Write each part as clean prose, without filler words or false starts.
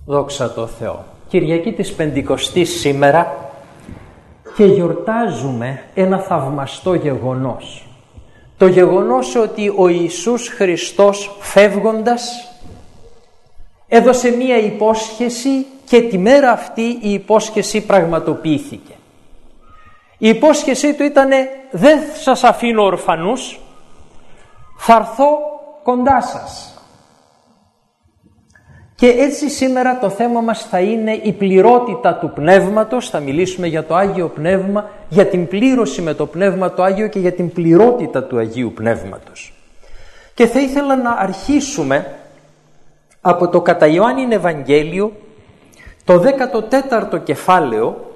Δόξα τω Θεώ. Κυριακή της Πεντηκοστής σήμερα και γιορτάζουμε ένα θαυμαστό γεγονός. Το γεγονός ότι ο Ιησούς Χριστός φεύγοντας έδωσε μία υπόσχεση και τη μέρα αυτή η υπόσχεση πραγματοποιήθηκε. Η υπόσχεσή του ήτανε «Δεν σας αφήνω ορφανούς, θα έρθω κοντά σας». Και έτσι σήμερα το θέμα μας θα είναι η πληρότητα του Πνεύματος. Θα μιλήσουμε για το Άγιο Πνεύμα, για την πλήρωση με το Πνεύμα το Άγιο και για την πληρότητα του Αγίου Πνεύματος. Και θα ήθελα να αρχίσουμε από το κατά Ιωάννην Ευαγγέλιο, το 14ο κεφάλαιο,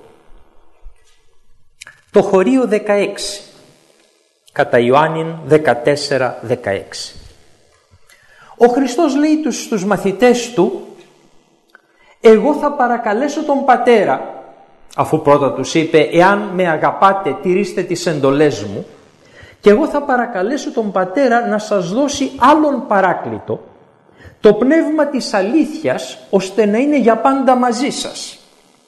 το χωρίο 16. Κατά Ιωάννην 14-16. Ο Χριστός λέει στους μαθητές του «Εγώ θα παρακαλέσω τον Πατέρα», αφού πρώτα τους είπε «Εάν με αγαπάτε τηρήστε τις εντολές μου, και εγώ θα παρακαλέσω τον Πατέρα να σας δώσει άλλον παράκλητο, το πνεύμα της αλήθειας, ώστε να είναι για πάντα μαζί σας».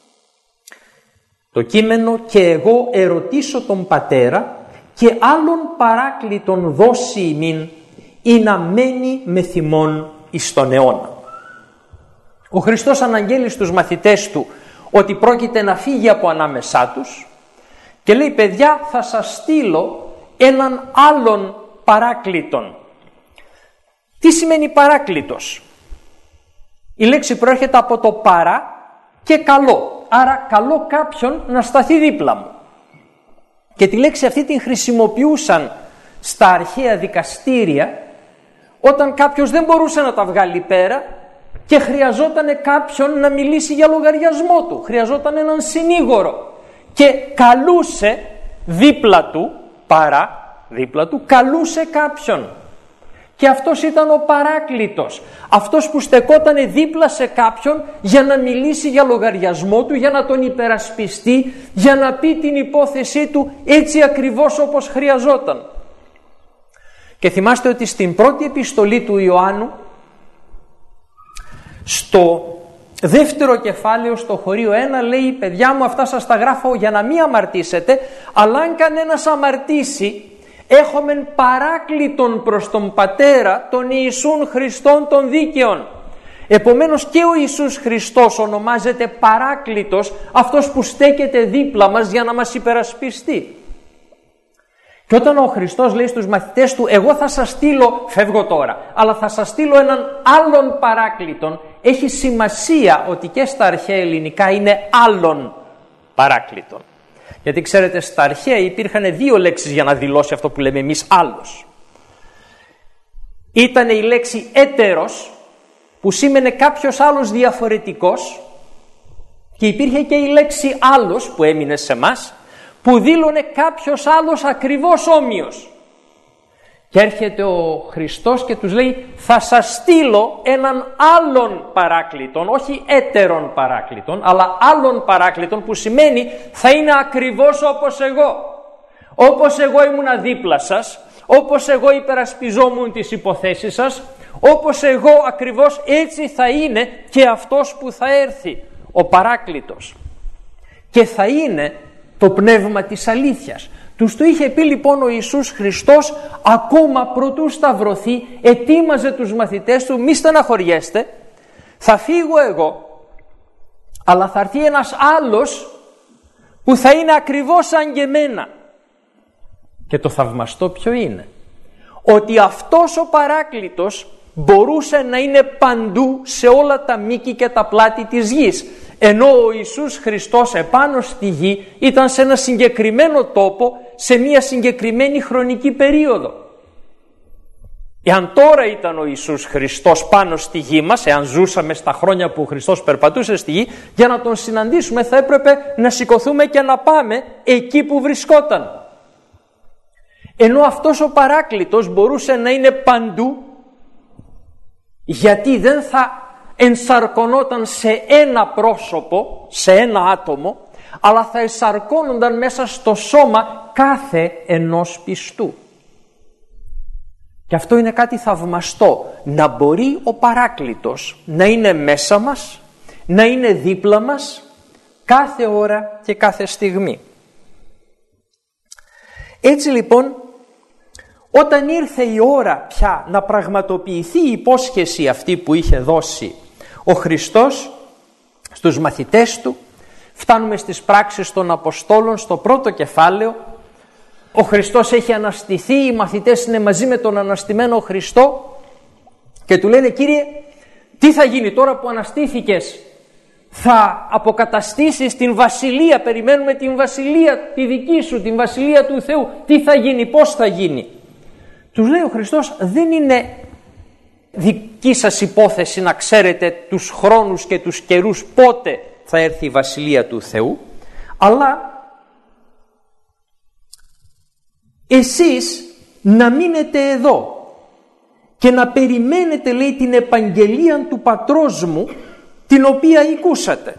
Το κείμενο «Και εγώ ερωτήσω τον Πατέρα και άλλον παράκλητον δώσει ημίν, ή να μένει με θυμόν εις τον αιώνα». Ο Χριστός αναγγέλει στους μαθητές του ότι πρόκειται να φύγει από ανάμεσά τους και λέει «Παιδιά, θα σας στείλω έναν άλλον παράκλητον». Τι σημαίνει παράκλητος? Η λέξη προέρχεται από το παρά και καλό, άρα καλό κάποιον να σταθεί δίπλα μου. Και τη λέξη αυτή την χρησιμοποιούσαν στα αρχαία δικαστήρια όταν κάποιος δεν μπορούσε να τα βγάλει πέρα και χρειαζόταν κάποιον να μιλήσει για λογαριασμό του. Χρειαζόταν έναν συνήγορο και καλούσε δίπλα του, καλούσε κάποιον. Και αυτός ήταν ο παράκλητος. Αυτός που στεκότανε δίπλα σε κάποιον για να μιλήσει για λογαριασμό του, για να τον υπερασπιστεί, για να πει την υπόθεσή του έτσι ακριβώς όπως χρειαζόταν. Και θυμάστε ότι στην πρώτη επιστολή του Ιωάννου, στο δεύτερο κεφάλαιο, στο χωρίο 1, λέει «Παιδιά μου, αυτά σας τα γράφω για να μην αμαρτήσετε, αλλά αν κανένας αμαρτήσει, έχομεν παράκλητον προς τον Πατέρα, τον Ιησούν Χριστόν των δίκαιων». Επομένως και ο Ιησούς Χριστός ονομάζεται παράκλητος, αυτός που στέκεται δίπλα μας για να μας υπερασπιστεί. Και όταν ο Χριστός λέει στους μαθητές του «Εγώ θα σας στείλω, φεύγω τώρα, αλλά θα σας στείλω έναν άλλον παράκλητον», έχει σημασία ότι και στα αρχαία ελληνικά είναι άλλον παράκλητον. Γιατί ξέρετε, στα αρχαία υπήρχαν δύο λέξεις για να δηλώσει αυτό που λέμε εμείς άλλος. Ήταν η λέξη έτερος, που σήμαινε κάποιος άλλος διαφορετικός, και υπήρχε και η λέξη άλλος που έμεινε σε μας, που δήλωνε κάποιος άλλος ακριβώς όμοιος. Και έρχεται ο Χριστός και τους λέει «Θα σας στείλω έναν άλλον παράκλητον», όχι έτερον παράκλητον, αλλά άλλον παράκλητον, που σημαίνει θα είναι ακριβώς όπως εγώ. Όπως εγώ ήμουνα δίπλα σας, όπως εγώ υπερασπιζόμουν τις υποθέσεις σας, όπως εγώ ακριβώς έτσι θα είναι και αυτός που θα έρθει, ο παράκλητος. Και θα είναι το πνεύμα της αλήθειας. Τους το είχε πει λοιπόν ο Ιησούς Χριστός ακόμα προτού σταυρωθεί, ετοίμαζε τους μαθητές του «Μη στεναχωριέστε, θα φύγω εγώ, αλλά θα έρθει ένας άλλος που θα είναι ακριβώς σαν και εμένα». Και το θαυμαστό ποιο είναι? Ότι αυτός ο παράκλητος μπορούσε να είναι παντού σε όλα τα μήκη και τα πλάτη της γης. Ενώ ο Ιησούς Χριστός επάνω στη γη ήταν σε ένα συγκεκριμένο τόπο, σε μια συγκεκριμένη χρονική περίοδο. Εάν τώρα ήταν ο Ιησούς Χριστός πάνω στη γη μας, εάν ζούσαμε στα χρόνια που ο Χριστός περπατούσε στη γη, για να τον συναντήσουμε θα έπρεπε να σηκωθούμε και να πάμε εκεί που βρισκόταν. Ενώ αυτός ο παράκλητος μπορούσε να είναι παντού, γιατί δεν θα ενσαρκωνόταν σε ένα πρόσωπο, σε ένα άτομο, αλλά θα ενσαρκώνονταν μέσα στο σώμα κάθε ενός πιστού. Και αυτό είναι κάτι θαυμαστό, να μπορεί ο Παράκλητος να είναι μέσα μας να είναι δίπλα μας κάθε ώρα και κάθε στιγμή. Έτσι λοιπόν, όταν ήρθε η ώρα πια να πραγματοποιηθεί η υπόσχεση αυτή που είχε δώσει ο Χριστός στους μαθητές του, φτάνουμε στις πράξεις των Αποστόλων στο πρώτο κεφάλαιο. Ο Χριστός έχει αναστηθεί, οι μαθητές είναι μαζί με τον αναστημένο Χριστό και του λένε: Κύριε, τι θα γίνει τώρα που αναστήθηκες? Θα αποκαταστήσεις την βασιλεία, περιμένουμε την βασιλεία τη δική σου, την βασιλεία του Θεού. Τι θα γίνει, πώς θα γίνει? Τους λέει ο Χριστός: δεν είναι δική σας υπόθεση να ξέρετε τους χρόνους και τους καιρούς πότε θα έρθει η βασιλεία του Θεού, αλλά εσείς να μείνετε εδώ και να περιμένετε, λέει, την επαγγελία του πατρός μου, την οποία ακούσατε.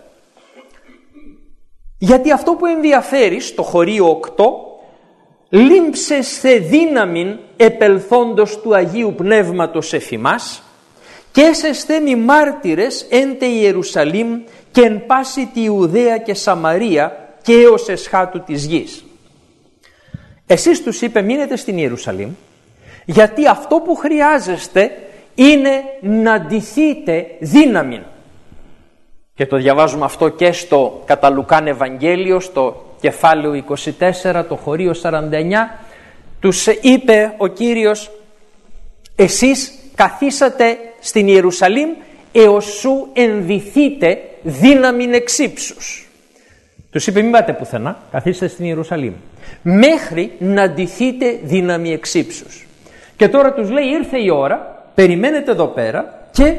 Γιατί αυτό που ενδιαφέρει στο χωρίο 8, λήμψεσθε δύναμην επελθόντος του Αγίου Πνεύματος εφ' ημάς και έσεσθε μη μάρτυρες εν τε Ιερουσαλήμ και εν πάση τη Ιουδαία και Σαμαρία και έως εσχάτου της γης. Εσείς, τους είπε, μείνετε στην Ιερουσαλήμ, γιατί αυτό που χρειάζεστε είναι να ντυθείτε δύναμην. Και το διαβάζουμε αυτό και στο κατά Λουκάν Ευαγγέλιο, στο κεφάλαιο 24, το χωρίο 49. Τους είπε ο Κύριος: εσείς καθίσατε στην Ιερουσαλήμ έως σου ενδυθείτε δύναμην εξ ύψους. Τους είπε: μην πάτε πουθενά, καθίστε στην Ιερουσαλήμ μέχρι να ντυθείτε δύναμη εξ ύψους. Και τώρα τους λέει: ήρθε η ώρα, περιμένετε εδώ πέρα και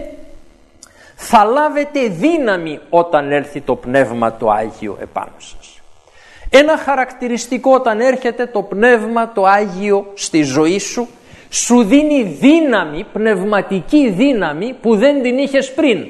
θα λάβετε δύναμη όταν έρθει το Πνεύμα το Άγιο επάνω σας. Ένα χαρακτηριστικό όταν έρχεται το Πνεύμα το Άγιο στη ζωή σου, σου δίνει δύναμη, πνευματική δύναμη που δεν την είχες πριν.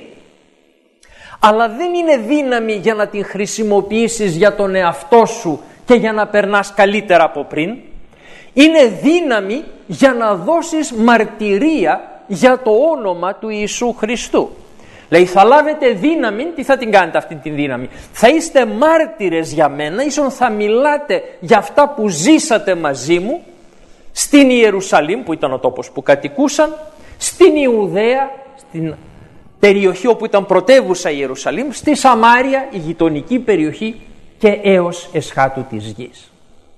Αλλά δεν είναι δύναμη για να την χρησιμοποιήσεις για τον εαυτό σου και για να περνάς καλύτερα από πριν. Είναι δύναμη για να δώσεις μαρτυρία για το όνομα του Ιησού Χριστού. Λέει: θα λάβετε δύναμη. Τι θα την κάνετε αυτή τη δύναμη? Θα είστε μάρτυρες για μένα, ίσον θα μιλάτε για αυτά που ζήσατε μαζί μου στην Ιερουσαλήμ, που ήταν ο τόπος που κατοικούσαν, στην Ιουδαία, στην περιοχή όπου ήταν πρωτεύουσα η Ιερουσαλήμ, στη Σαμάρια, η γειτονική περιοχή, και έως εσχάτου της γης.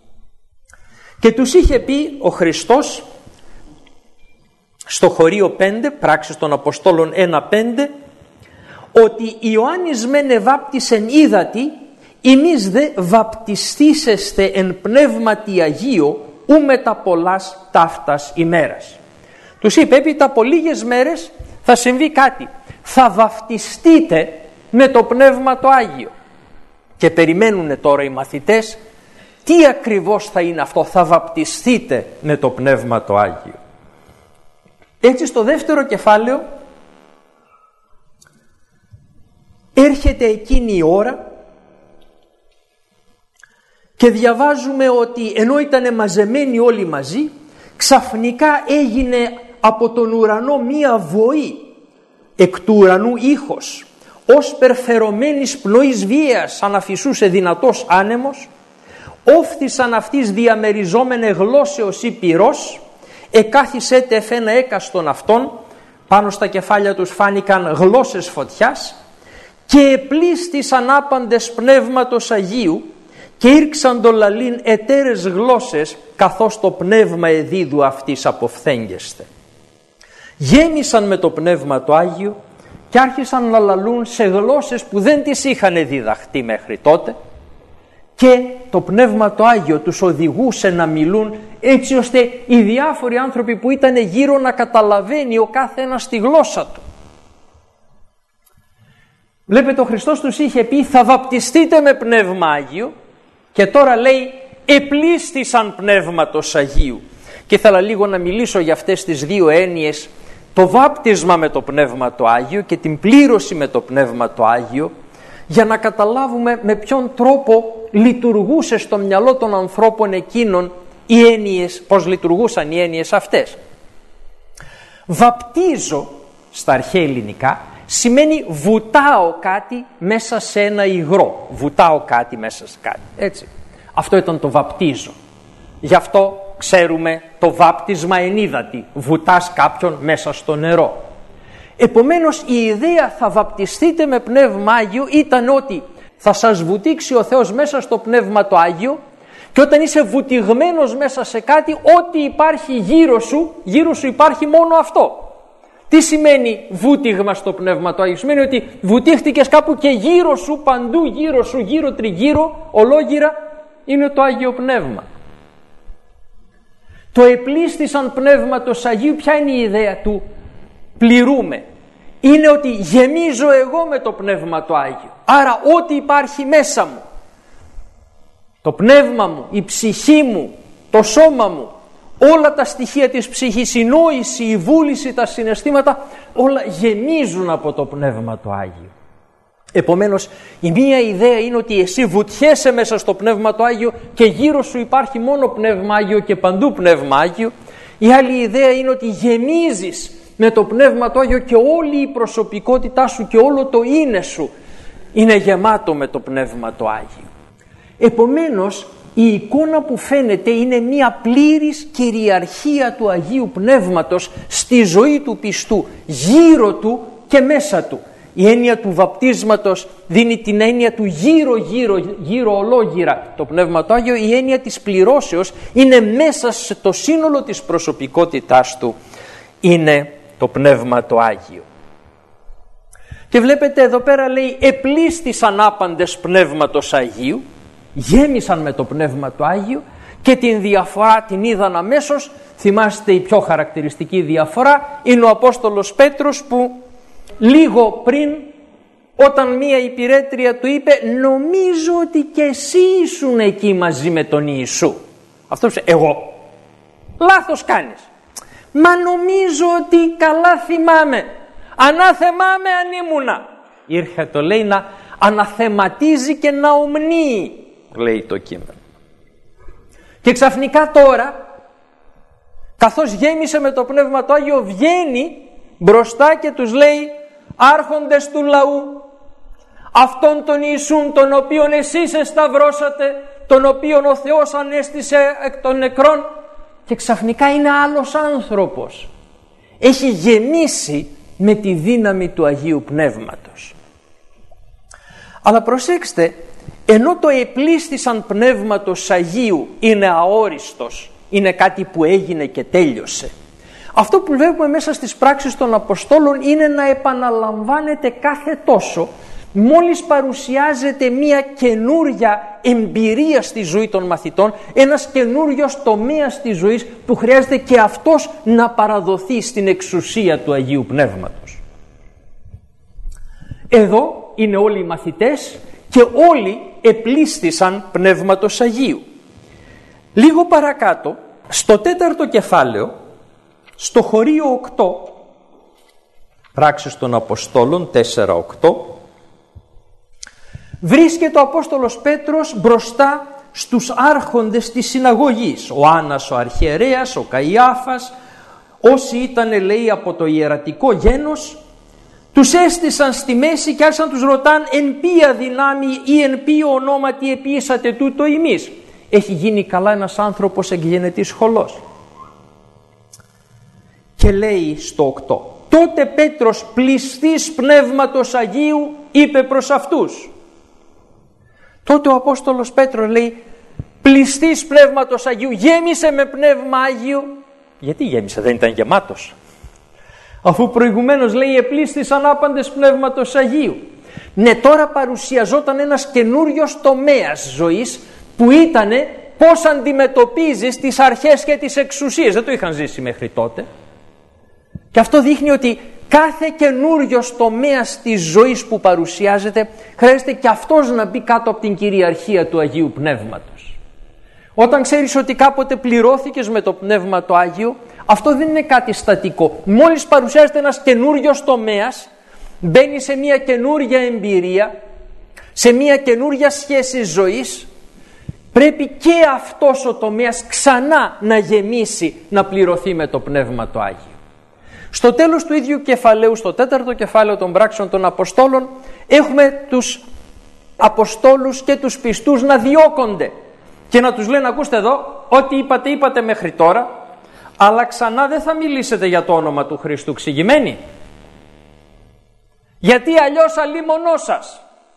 Και τους είχε πει ο Χριστός στο χωρίο 5, πράξεις των Αποστόλων 1:5, ότι Ιωάννης μεν εβάπτισεν ύδατι, ημείς δε βαπτιστήσεστε εν πνεύματι Αγίο, ου μετα πολλάς ταύτας ημέρας. Τους είπε: έπειτα από λίγες μέρες θα συμβεί κάτι. Θα βαπτιστείτε με το Πνεύμα το Άγιο. Και περιμένουν τώρα οι μαθητές τι ακριβώς θα είναι αυτό, θα βαπτιστείτε με το Πνεύμα το Άγιο. Έτσι στο δεύτερο κεφάλαιο έρχεται εκείνη η ώρα και διαβάζουμε ότι ενώ ήταν μαζεμένοι όλοι μαζί, ξαφνικά έγινε από τον ουρανό μία βοή, εκ του ουρανού ήχος, ως περφερωμένης πνοής βίαιας, σαν αφησούσε δυνατός άνεμος, όφθησαν αυτής διαμεριζόμενε γλώσσεως ή πυρός, εκάθισέτε εφένα έκαστον αυτών, πάνω στα κεφάλια τους φάνηκαν γλώσσες φωτιάς, και επλήστησαν άπαντες πνεύματος Αγίου και ήρξαν το λαλήν εταίρες γλώσσες, καθώς το πνεύμα εδίδου αυτής αποφθέγγεστε. Γέμισαν με το Πνεύμα το Άγιο και άρχισαν να λαλούν σε γλώσσες που δεν τις είχαν διδαχτεί μέχρι τότε, και το Πνεύμα το Άγιο τους οδηγούσε να μιλούν έτσι ώστε οι διάφοροι άνθρωποι που ήταν γύρω να καταλαβαίνει ο κάθε ένας τη γλώσσα του. Βλέπετε, ο Χριστός τους είχε πει: θα βαπτιστείτε με Πνεύμα Άγιο, και τώρα λέει επλήστησαν Πνεύματος Αγίου. Και ήθελα λίγο να μιλήσω για αυτές τις δύο έννοιες, το βάπτισμα με το Πνεύμα το Άγιο και την πλήρωση με το Πνεύμα το Άγιο, για να καταλάβουμε με ποιον τρόπο λειτουργούσε στο μυαλό των ανθρώπων εκείνων οι έννοιες, πώς λειτουργούσαν οι έννοιες αυτές. Βαπτίζω στα αρχαία ελληνικά σημαίνει βουτάω κάτι μέσα σε ένα υγρό. Βουτάω κάτι μέσα σε κάτι. Έτσι. Αυτό ήταν το βαπτίζω. Γι' αυτό ξέρουμε το βάπτισμα ενίδατη. Βουτάς κάποιον μέσα στο νερό. Επομένως η ιδέα θα βαπτιστείτε με Πνεύμα Άγιο ήταν ότι θα σας βουτήξει ο Θεός μέσα στο Πνεύμα το Άγιο και όταν είσαι βουτυγμένος μέσα σε κάτι, ό,τι υπάρχει γύρω σου υπάρχει μόνο αυτό. Τι σημαίνει βούτυγμα στο Πνεύμα το Άγιο? Σημαίνει ότι βουτήχτηκες κάπου και γύρω σου, παντού γύρω σου, γύρω τριγύρω, ολόγυρα είναι το Άγιο Πνεύμα. Το επλήστησαν Πνεύματος Αγίου, ποια είναι η ιδέα του? Πληρούμε. Είναι ότι γεμίζω εγώ με το Πνεύμα το Άγιο. Άρα ό,τι υπάρχει μέσα μου, το πνεύμα μου, η ψυχή μου, το σώμα μου, όλα τα στοιχεία της ψυχής, η νόηση, η βούληση, τα συναισθήματα, όλα γεμίζουν από το Πνεύμα το Άγιο. Επομένως η μία ιδέα είναι ότι εσύ βουτιέσαι μέσα στο Πνεύμα το Άγιο και γύρω σου υπάρχει μόνο Πνεύμα Άγιο και παντού Πνεύμα Άγιο. Η άλλη ιδέα είναι ότι γεμίζεις με το Πνεύμα το Άγιο και όλη η προσωπικότητά σου και όλο το είναι σου είναι γεμάτο με το Πνεύμα το Άγιο. Επομένως η εικόνα που φαίνεται είναι μια πλήρης κυριαρχία του Αγίου Πνεύματος στη ζωή του πιστού, γύρω του και μέσα του. Η έννοια του βαπτίσματος δίνει την έννοια του γύρω ολόγυρα το Πνεύμα το Άγιο. Η έννοια της πληρώσεως είναι μέσα στο σύνολο της προσωπικότητάς του, είναι το Πνεύμα το Άγιο. Και βλέπετε εδώ πέρα λέει επλήστησαν άπαντες Πνεύματος Αγίου, γέμισαν με το Πνεύμα το Άγιο και την διαφορά την είδαν αμέσως. Θυμάστε η πιο χαρακτηριστική διαφορά είναι ο Απόστολος Πέτρος που λίγο πριν όταν μία υπηρέτρια του είπε νομίζω ότι και εσύ ήσουν εκεί μαζί με τον Ιησού. Αυτός είπε εγώ. Λάθος κάνεις. Μα νομίζω ότι καλά θυμάμαι. Αναθεμάμαι αν ήμουνα. Ήρθε το λέει να αναθεματίζει και να ομνύει, λέει το κείμενο. Και ξαφνικά τώρα καθώς γέμισε με το Πνεύμα το Άγιο βγαίνει μπροστά και τους λέει άρχοντες του λαού, αυτόν τον Ιησούν τον οποίον εσείς εσταυρώσατε, τον οποίον ο Θεός ανέστησε εκ των νεκρών, και ξαφνικά είναι άλλος άνθρωπος. Έχει γεμίσει με τη δύναμη του Αγίου Πνεύματος. Αλλά προσέξτε, ενώ το επλήστησαν Πνεύματος Αγίου είναι αόριστος, είναι κάτι που έγινε και τέλειωσε, αυτό που βλέπουμε μέσα στις πράξεις των Αποστόλων είναι να επαναλαμβάνεται κάθε τόσο μόλις παρουσιάζεται μια καινούρια εμπειρία στη ζωή των μαθητών, ένας καινούριος τομέας της ζωής που χρειάζεται και αυτός να παραδοθεί στην εξουσία του Αγίου Πνεύματος. Εδώ είναι όλοι οι μαθητές και όλοι επλήστησαν Πνεύματος Αγίου. Λίγο παρακάτω, στο 4ο κεφάλαιο, στο χωρίο 8, πράξεις των Αποστόλων 4-8, βρίσκεται ο Απόστολος Πέτρος μπροστά στους άρχοντες της συναγωγής. Ο Άννας ο αρχιερέας, ο Καϊάφας, όσοι ήταν λέει από το ιερατικό γένος, τους έστησαν στη μέση και άρχισαν τους ρωτάν εν ποια δυνάμει ή εν ποιο ονόματι επίησατε τούτο ημείς. Έχει γίνει καλά ένας άνθρωπος εγγενετής χολός. Και λέει στο 8, τότε Πέτρος πληστής Πνεύματος Αγίου είπε προς αυτούς. Τότε ο Απόστολος Πέτρος λέει πληστής Πνεύματος Αγίου, γέμισε με Πνεύμα Άγιο. Γιατί γέμισε, δεν ήταν γεμάτος? Αφού προηγουμένως λέει επλήστησαν άπαντες Πνεύματος Αγίου. Ναι, τώρα παρουσιαζόταν ένας καινούριος τομέας ζωής που ήτανε πώς αντιμετωπίζεις τις αρχές και τις εξουσίες. Δεν το είχαν ζήσει μέχρι τότε. Και αυτό δείχνει ότι κάθε καινούριος τομέας της ζωής που παρουσιάζεται χρειάζεται και αυτός να μπει κάτω από την κυριαρχία του Αγίου Πνεύματος. Όταν ξέρεις ότι κάποτε πληρώθηκες με το Πνεύμα το Άγιο, αυτό δεν είναι κάτι στατικό. Μόλις παρουσιάζεται ένας καινούριος τομέας, μπαίνει σε μια καινούρια εμπειρία, σε μια καινούρια σχέση ζωής, πρέπει και αυτός ο τομέας ξανά να γεμίσει, να πληρωθεί με το Πνεύμα το Άγιο. Στο τέλος του ίδιου κεφαλαίου, στο 4ο κεφάλαιο των πράξεων των Αποστόλων, έχουμε τους Αποστόλους και τους πιστούς να διώκονται και να τους λένε, ακούστε εδώ, ό,τι είπατε μέχρι τώρα, αλλά ξανά δεν θα μιλήσετε για το όνομα του Χριστού. Εξηγημένοι? Γιατί αλλιώς αλίμονό σας.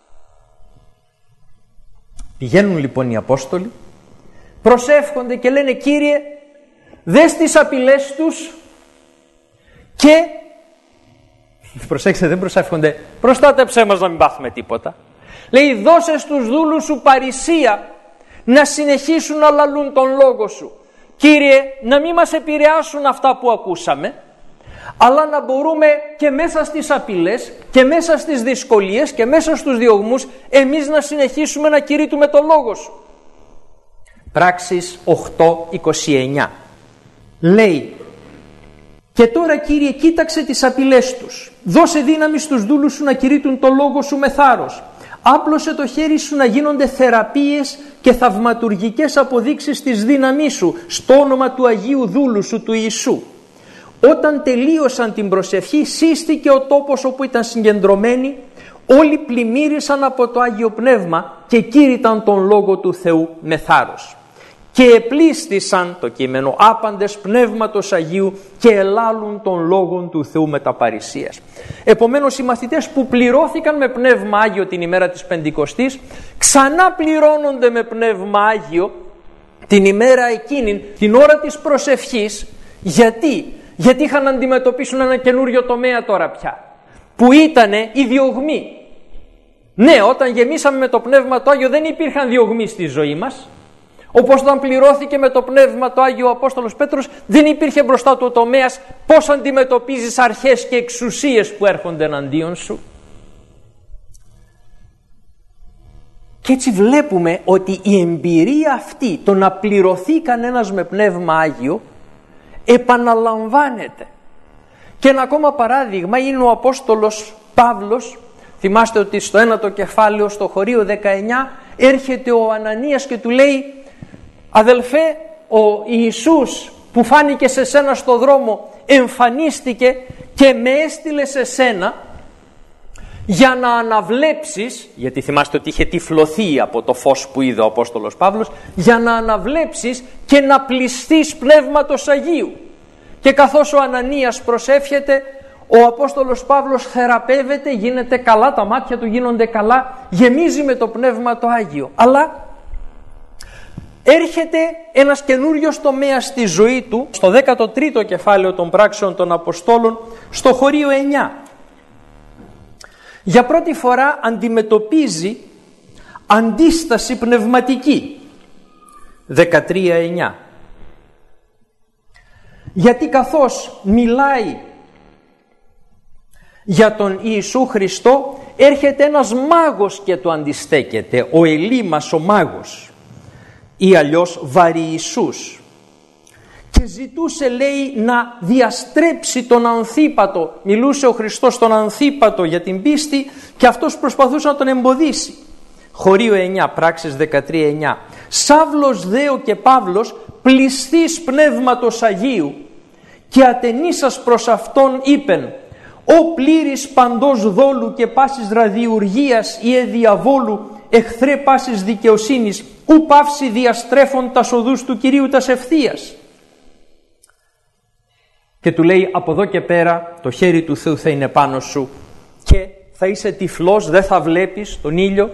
Πηγαίνουν λοιπόν οι Απόστολοι, προσεύχονται και λένε, Κύριε, δες τις απειλές τους και, προσέξτε, δεν προσεύχονται, προστάτεψέ μας να μην πάθουμε τίποτα. Λέει, δώσε στους δούλους σου παρησία να συνεχίσουν να λαλούν τον λόγο σου. Κύριε, να μην μας επηρεάσουν αυτά που ακούσαμε, αλλά να μπορούμε και μέσα στις απειλές και μέσα στις δυσκολίες και μέσα στους διωγμούς εμείς να συνεχίσουμε να κηρύττουμε τον λόγο σου. Πράξεις 8:29 λέει, και τώρα Κύριε κοίταξε τις απειλές τους, δώσε δύναμη στους δούλους σου να κηρύττουν τον λόγο σου με θάρρος, άπλωσε το χέρι σου να γίνονται θεραπείες και θαυματουργικές αποδείξεις της δύναμής σου στο όνομα του Αγίου δούλου σου του Ιησού. Όταν τελείωσαν την προσευχή, σύστηκε ο τόπος όπου ήταν συγκεντρωμένοι, όλοι πλημμύρισαν από το Άγιο Πνεύμα και κήρυταν τον Λόγο του Θεού με θάρρος. Και επλήστησαν, το κείμενο, άπαντες Πνεύματος Αγίου και ελάλουν τον Λόγον του Θεού με τα παρησίας. Επομένως οι μαθητές που πληρώθηκαν με Πνεύμα Άγιο την ημέρα της Πεντηκοστής, ξανά πληρώνονται με Πνεύμα Άγιο την ημέρα εκείνη, την ώρα της προσευχής. Γιατί είχαν να αντιμετωπίσουν ένα καινούριο τομέα τώρα πια, που ήτανε οι διωγμοί. Ναι, όταν γεμίσαμε με το Πνεύμα το Άγιο δεν υπήρχαν διωγμοί στη ζωή μας. Όπως όταν πληρώθηκε με το Πνεύμα το Άγιο ο Απόστολος Πέτρος, δεν υπήρχε μπροστά του ο τομέας πώς αντιμετωπίζεις αρχές και εξουσίες που έρχονται εναντίον σου. Και έτσι βλέπουμε ότι η εμπειρία αυτή, το να πληρωθεί κανένας με Πνεύμα Άγιο, επαναλαμβάνεται. Και ένα ακόμα παράδειγμα είναι ο Απόστολος Παύλος. Θυμάστε ότι στο 1ο κεφάλαιο, στο χωρίο 19, έρχεται ο Ανανίας και του λέει, αδελφέ, ο Ιησούς που φάνηκε σε σένα στο δρόμο εμφανίστηκε και με έστειλε σε σένα για να αναβλέψεις, γιατί θυμάστε ότι είχε τυφλωθεί από το φως που είδε ο Απόστολος Παύλος, για να αναβλέψεις και να πληστείς Πνεύματος Αγίου. Και καθώς ο Ανανίας προσεύχεται, ο Απόστολος Παύλος θεραπεύεται, γίνεται καλά, τα μάτια του γίνονται καλά, γεμίζει με το Πνεύμα το Άγιο. Αλλά έρχεται ένας καινούριος τομέας στη ζωή του, στο 13ο κεφάλαιο των πράξεων των Αποστόλων, στο χωρίο 9. Για πρώτη φορά αντιμετωπίζει αντίσταση πνευματική. 13:9. Γιατί καθώς μιλάει για τον Ιησού Χριστό, έρχεται ένας μάγος και το αντιστέκεται, ο Ελίμας ο μάγος, ή αλλιώς Βαριησούς, και ζητούσε, λέει, να διαστρέψει τον Ανθίπατο. Μιλούσε ο Χριστός στον Ανθίπατο για την πίστη και αυτός προσπαθούσε να τον εμποδίσει. Χωρίο 9, πράξεις 13:9. Σαύλος Δέο και Παύλος, πληστής Πνεύματος Αγίου, και ατενίσας προς αυτόν είπεν, «Ο πλήρης παντός δόλου και πάσης ραδιουργίας ή διαβόλου, εχθρέ πάσης δικαιοσύνης, ου παύσει διαστρέφων τας οδούς του Κυρίου τας ευθείας». Και του λέει, από εδώ και πέρα το χέρι του Θεού θα είναι πάνω σου και θα είσαι τυφλός, δεν θα βλέπεις τον ήλιο.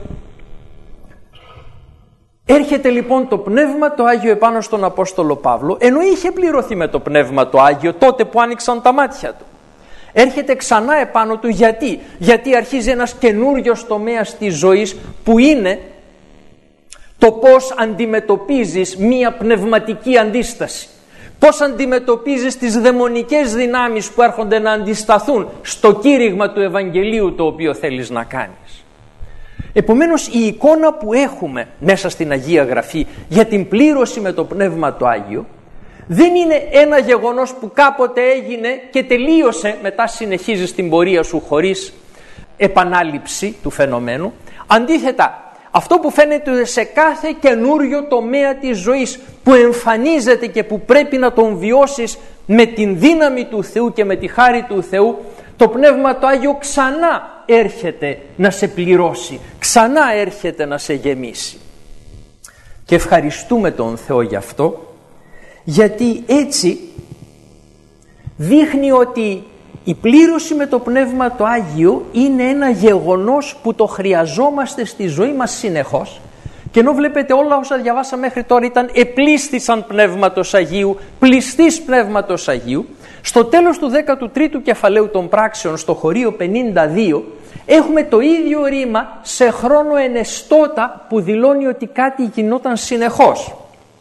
Έρχεται λοιπόν το Πνεύμα το Άγιο επάνω στον Απόστολο Παύλο, ενώ είχε πληρωθεί με το Πνεύμα το Άγιο τότε που άνοιξαν τα μάτια του. Έρχεται ξανά επάνω του, γιατί αρχίζει ένας καινούριος τομέας της ζωής, που είναι το πώς αντιμετωπίζεις μία πνευματική αντίσταση. Πώς αντιμετωπίζεις τις δαιμονικές δυνάμεις που έρχονται να αντισταθούν στο κήρυγμα του Ευαγγελίου το οποίο θέλεις να κάνεις. Επομένως η εικόνα που έχουμε μέσα στην Αγία Γραφή για την πλήρωση με το Πνεύμα το Άγιο δεν είναι ένα γεγονός που κάποτε έγινε και τελείωσε, μετά συνεχίζεις την πορεία σου χωρίς επανάληψη του φαινομένου. Αντίθετα, αυτό που φαίνεται σε κάθε καινούριο τομέα της ζωής που εμφανίζεται και που πρέπει να τον βιώσεις με την δύναμη του Θεού και με τη χάρη του Θεού, το Πνεύμα το Άγιο ξανά έρχεται να σε πληρώσει, ξανά έρχεται να σε γεμίσει. Και ευχαριστούμε τον Θεό γι' αυτό, γιατί έτσι δείχνει ότι η πλήρωση με το Πνεύμα το Άγιο είναι ένα γεγονός που το χρειαζόμαστε στη ζωή μας συνεχώς. Και ενώ βλέπετε όλα όσα διαβάσαμε μέχρι τώρα ήταν επλήστησαν Πνεύματος Αγίου, πληστής Πνεύματος Αγίου, στο τέλος του 13ου κεφαλαίου των πράξεων, στο χωρίο 52, έχουμε το ίδιο ρήμα σε χρόνο ενεστώτα που δηλώνει ότι κάτι γινόταν συνεχώς.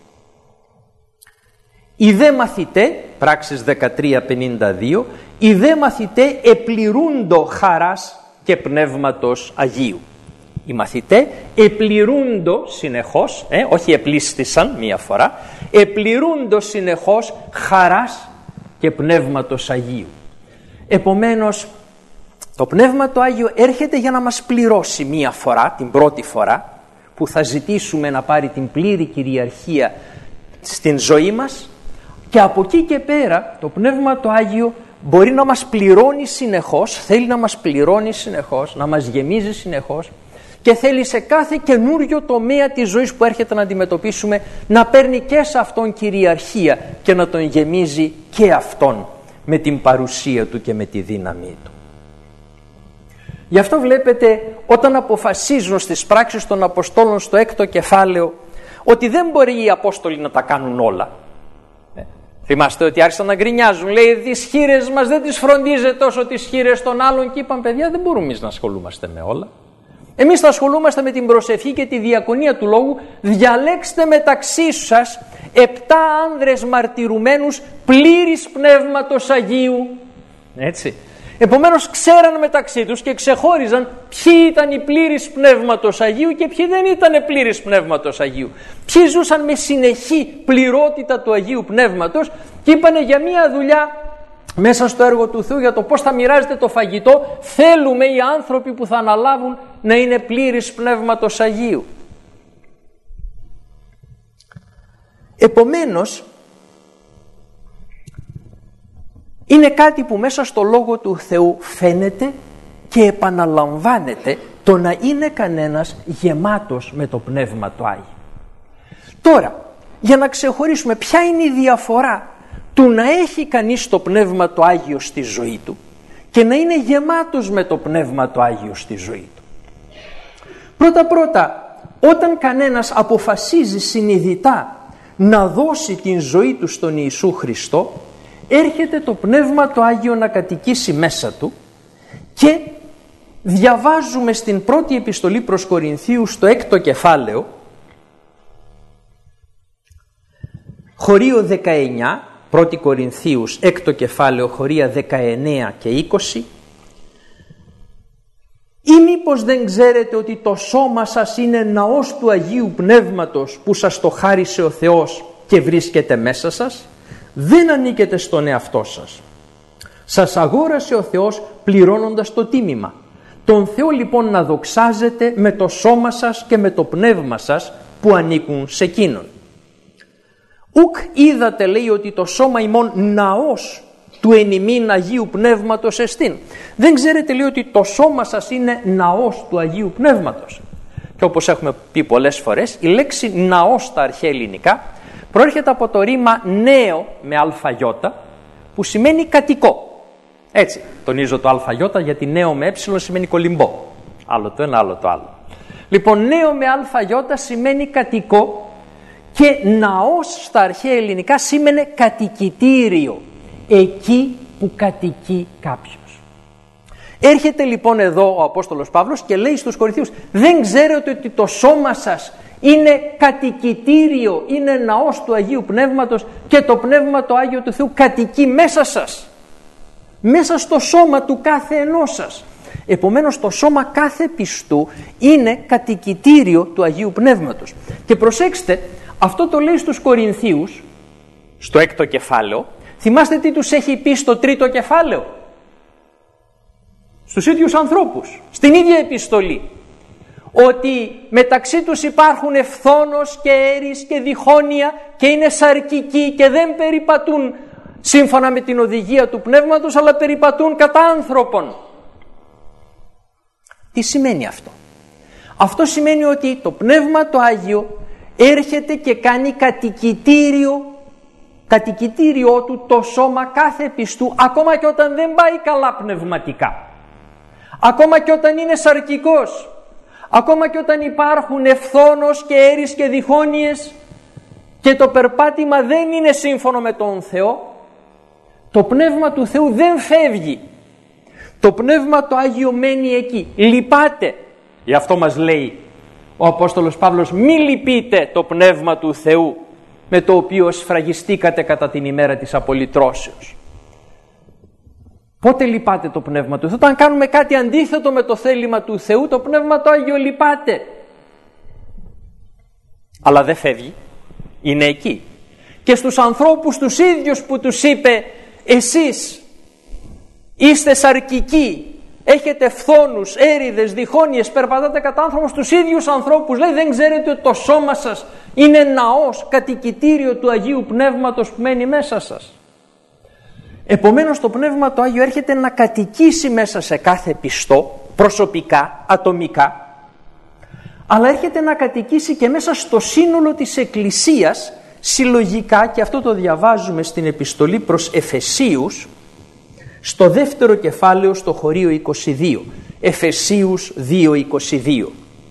Οι δε μαθητέ, πράξεις 13-52, οι δε μαθητέ επληρούντο χαράς και Πνεύματος Αγίου. Οι μαθητέ επληρούντο συνεχώς, όχι επλήστησαν μία φορά, επληρούντο συνεχώς χαράς και Πνεύματος Αγίου. Επομένως, το Πνεύμα το Άγιο έρχεται για να μας πληρώσει μία φορά, την πρώτη φορά, που θα ζητήσουμε να πάρει την πλήρη κυριαρχία στην ζωή μας, και από εκεί και πέρα το Πνεύμα το Άγιο μπορεί να μας πληρώνει συνεχώς, θέλει να μας πληρώνει συνεχώς, να μας γεμίζει συνεχώς, και θέλει σε κάθε καινούριο τομέα της ζωής που έρχεται να αντιμετωπίσουμε να παίρνει και σε αυτόν κυριαρχία και να τον γεμίζει και αυτόν με την παρουσία του και με τη δύναμή του. Γι' αυτό βλέπετε όταν αποφασίζουν στις πράξεις των Αποστόλων στο 6ο κεφάλαιο ότι δεν μπορεί οι Απόστολοι να τα κάνουν όλα. Θυμάστε ότι άρχισαν να γκρινιάζουν, λέει, τις χήρες μας δεν τις φροντίζετε όσο τις χήρες των άλλων, και είπαν, παιδιά, δεν μπορούμε εμείς να ασχολούμαστε με όλα. Εμείς θα ασχολούμαστε με την προσευχή και τη διακονία του λόγου. Διαλέξτε μεταξύ σας 7 άνδρες μαρτυρουμένους πλήρης Πνεύματος Αγίου. Έτσι. Επομένως ξέραν μεταξύ τους και ξεχώριζαν ποιοι ήταν οι πλήρης Πνεύματος Αγίου και ποιοι δεν ήταν πλήρης Πνεύματος Αγίου. Ποιοι ζούσαν με συνεχή πληρότητα του Αγίου Πνεύματος και είπανε για μία δουλειά μέσα στο έργο του Θεού για το πώς θα μοιράζεται το φαγητό, θέλουμε οι άνθρωποι που θα αναλάβουν να είναι πλήρης Πνεύματος Αγίου. Επομένως, είναι κάτι που μέσα στο Λόγο του Θεού φαίνεται και επαναλαμβάνεται το να είναι κανένας γεμάτος με το Πνεύμα το Άγιο. Τώρα, για να ξεχωρίσουμε ποια είναι η διαφορά του να έχει κανείς το Πνεύμα το Άγιο στη ζωή του και να είναι γεμάτος με το Πνεύμα το Άγιο στη ζωή του. Πρώτα, όταν κανένας αποφασίζει συνειδητά να δώσει την ζωή του στον Ιησού Χριστό, έρχεται το Πνεύμα το Άγιο να κατοικήσει μέσα του και διαβάζουμε στην πρώτη επιστολή προς Κορινθίους στο 6ο κεφάλαιο, χωρίο 19, 1 Κορινθίους 6ο κεφάλαιο, χωρία 19 και 20, ή μήπως δεν ξέρετε ότι το σώμα σας είναι ναός του Αγίου Πνεύματος που σας το χάρισε ο Θεός και βρίσκεται μέσα σας? Δεν ανήκετε στον εαυτό σας. Σας αγόρασε ο Θεός πληρώνοντας το τίμημα. Τον Θεό λοιπόν να δοξάζετε με το σώμα σας και με το πνεύμα σας που ανήκουν σε Εκείνον. Ουκ είδατε, λέει, ότι το σώμα ημών ναός του εν ημίν Αγίου Πνεύματος εστίν. Δεν ξέρετε, λέει, ότι το σώμα σας είναι ναός του Αγίου Πνεύματος? Και όπως έχουμε πει πολλές φορές, η λέξη ναός στα αρχαία ελληνικά προέρχεται από το ρήμα νέο με αλφαγιώτα που σημαίνει κατοικό. Έτσι, τονίζω το αλφαγιώτα γιατί νέο με σημαίνει κολυμπό. Άλλο το ένα, άλλο το άλλο. Λοιπόν, νέο με αλφαγιώτα σημαίνει κατοικό και ναός στα αρχαία ελληνικά σήμαινε κατοικητήριο, εκεί που κατοικεί κάποιος. Έρχεται λοιπόν εδώ ο Απόστολος Παύλος και λέει στους Κορινθίους, δεν ξέρετε ότι το σώμα σας είναι κατοικητήριο, είναι ναός του Αγίου Πνεύματος και το Πνεύμα το Άγιο του Θεού κατοικεί μέσα σας, μέσα στο σώμα του κάθε ενός σας. Επομένως το σώμα κάθε πιστού είναι κατοικητήριο του Αγίου Πνεύματος. Και προσέξτε, αυτό το λέει στους Κορινθίους στο 6ο κεφάλαιο. Θυμάστε τι τους έχει πει στο 3ο κεφάλαιο? Στους ίδιους ανθρώπους, στην ίδια επιστολή, ότι μεταξύ τους υπάρχουν ευθόνος και έρης και διχόνοια και είναι σαρκικοί και δεν περιπατούν σύμφωνα με την οδηγία του Πνεύματος, αλλά περιπατούν κατά άνθρωπον. Τι σημαίνει αυτό? Αυτό σημαίνει ότι το Πνεύμα το Άγιο έρχεται και κάνει κατοικητήριό του το σώμα κάθε πιστού, ακόμα και όταν δεν πάει καλά πνευματικά, ακόμα και όταν είναι σαρκικός, ακόμα και όταν υπάρχουν ευθόνος και έρης και διχόνοιες και το περπάτημα δεν είναι σύμφωνο με τον Θεό. Το Πνεύμα του Θεού δεν φεύγει. Το Πνεύμα το Άγιο μένει εκεί, λυπάται. Γι' αυτό μας λέει ο Απόστολος Παύλος: μη λυπείτε το Πνεύμα του Θεού, με το οποίο σφραγιστήκατε κατά την ημέρα της απολυτρώσεως. Πότε λυπάται το Πνεύμα του Θεού? Όταν κάνουμε κάτι αντίθετο με το θέλημα του Θεού, το Πνεύμα το Άγιο λυπάται. Αλλά δεν φεύγει, είναι εκεί. Και στους ανθρώπους τους ίδιους που τους είπε: εσείς είστε σαρκικοί, έχετε φθόνους, έρηδες, διχόνοιες, περπατάτε κατά άνθρωπο, στους ίδιους ανθρώπους λέει: δεν ξέρετε ότι το σώμα σας είναι ναός, κατοικητήριο του Αγίου Πνεύματος που μένει μέσα σας? Επομένως το Πνεύμα το Άγιο έρχεται να κατοικήσει μέσα σε κάθε πιστό, προσωπικά, ατομικά, αλλά έρχεται να κατοικήσει και μέσα στο σύνολο της Εκκλησίας συλλογικά, και αυτό το διαβάζουμε στην επιστολή προς Εφεσίους, στο δεύτερο κεφάλαιο, στο χωρίο 22, Εφεσίους 2:22.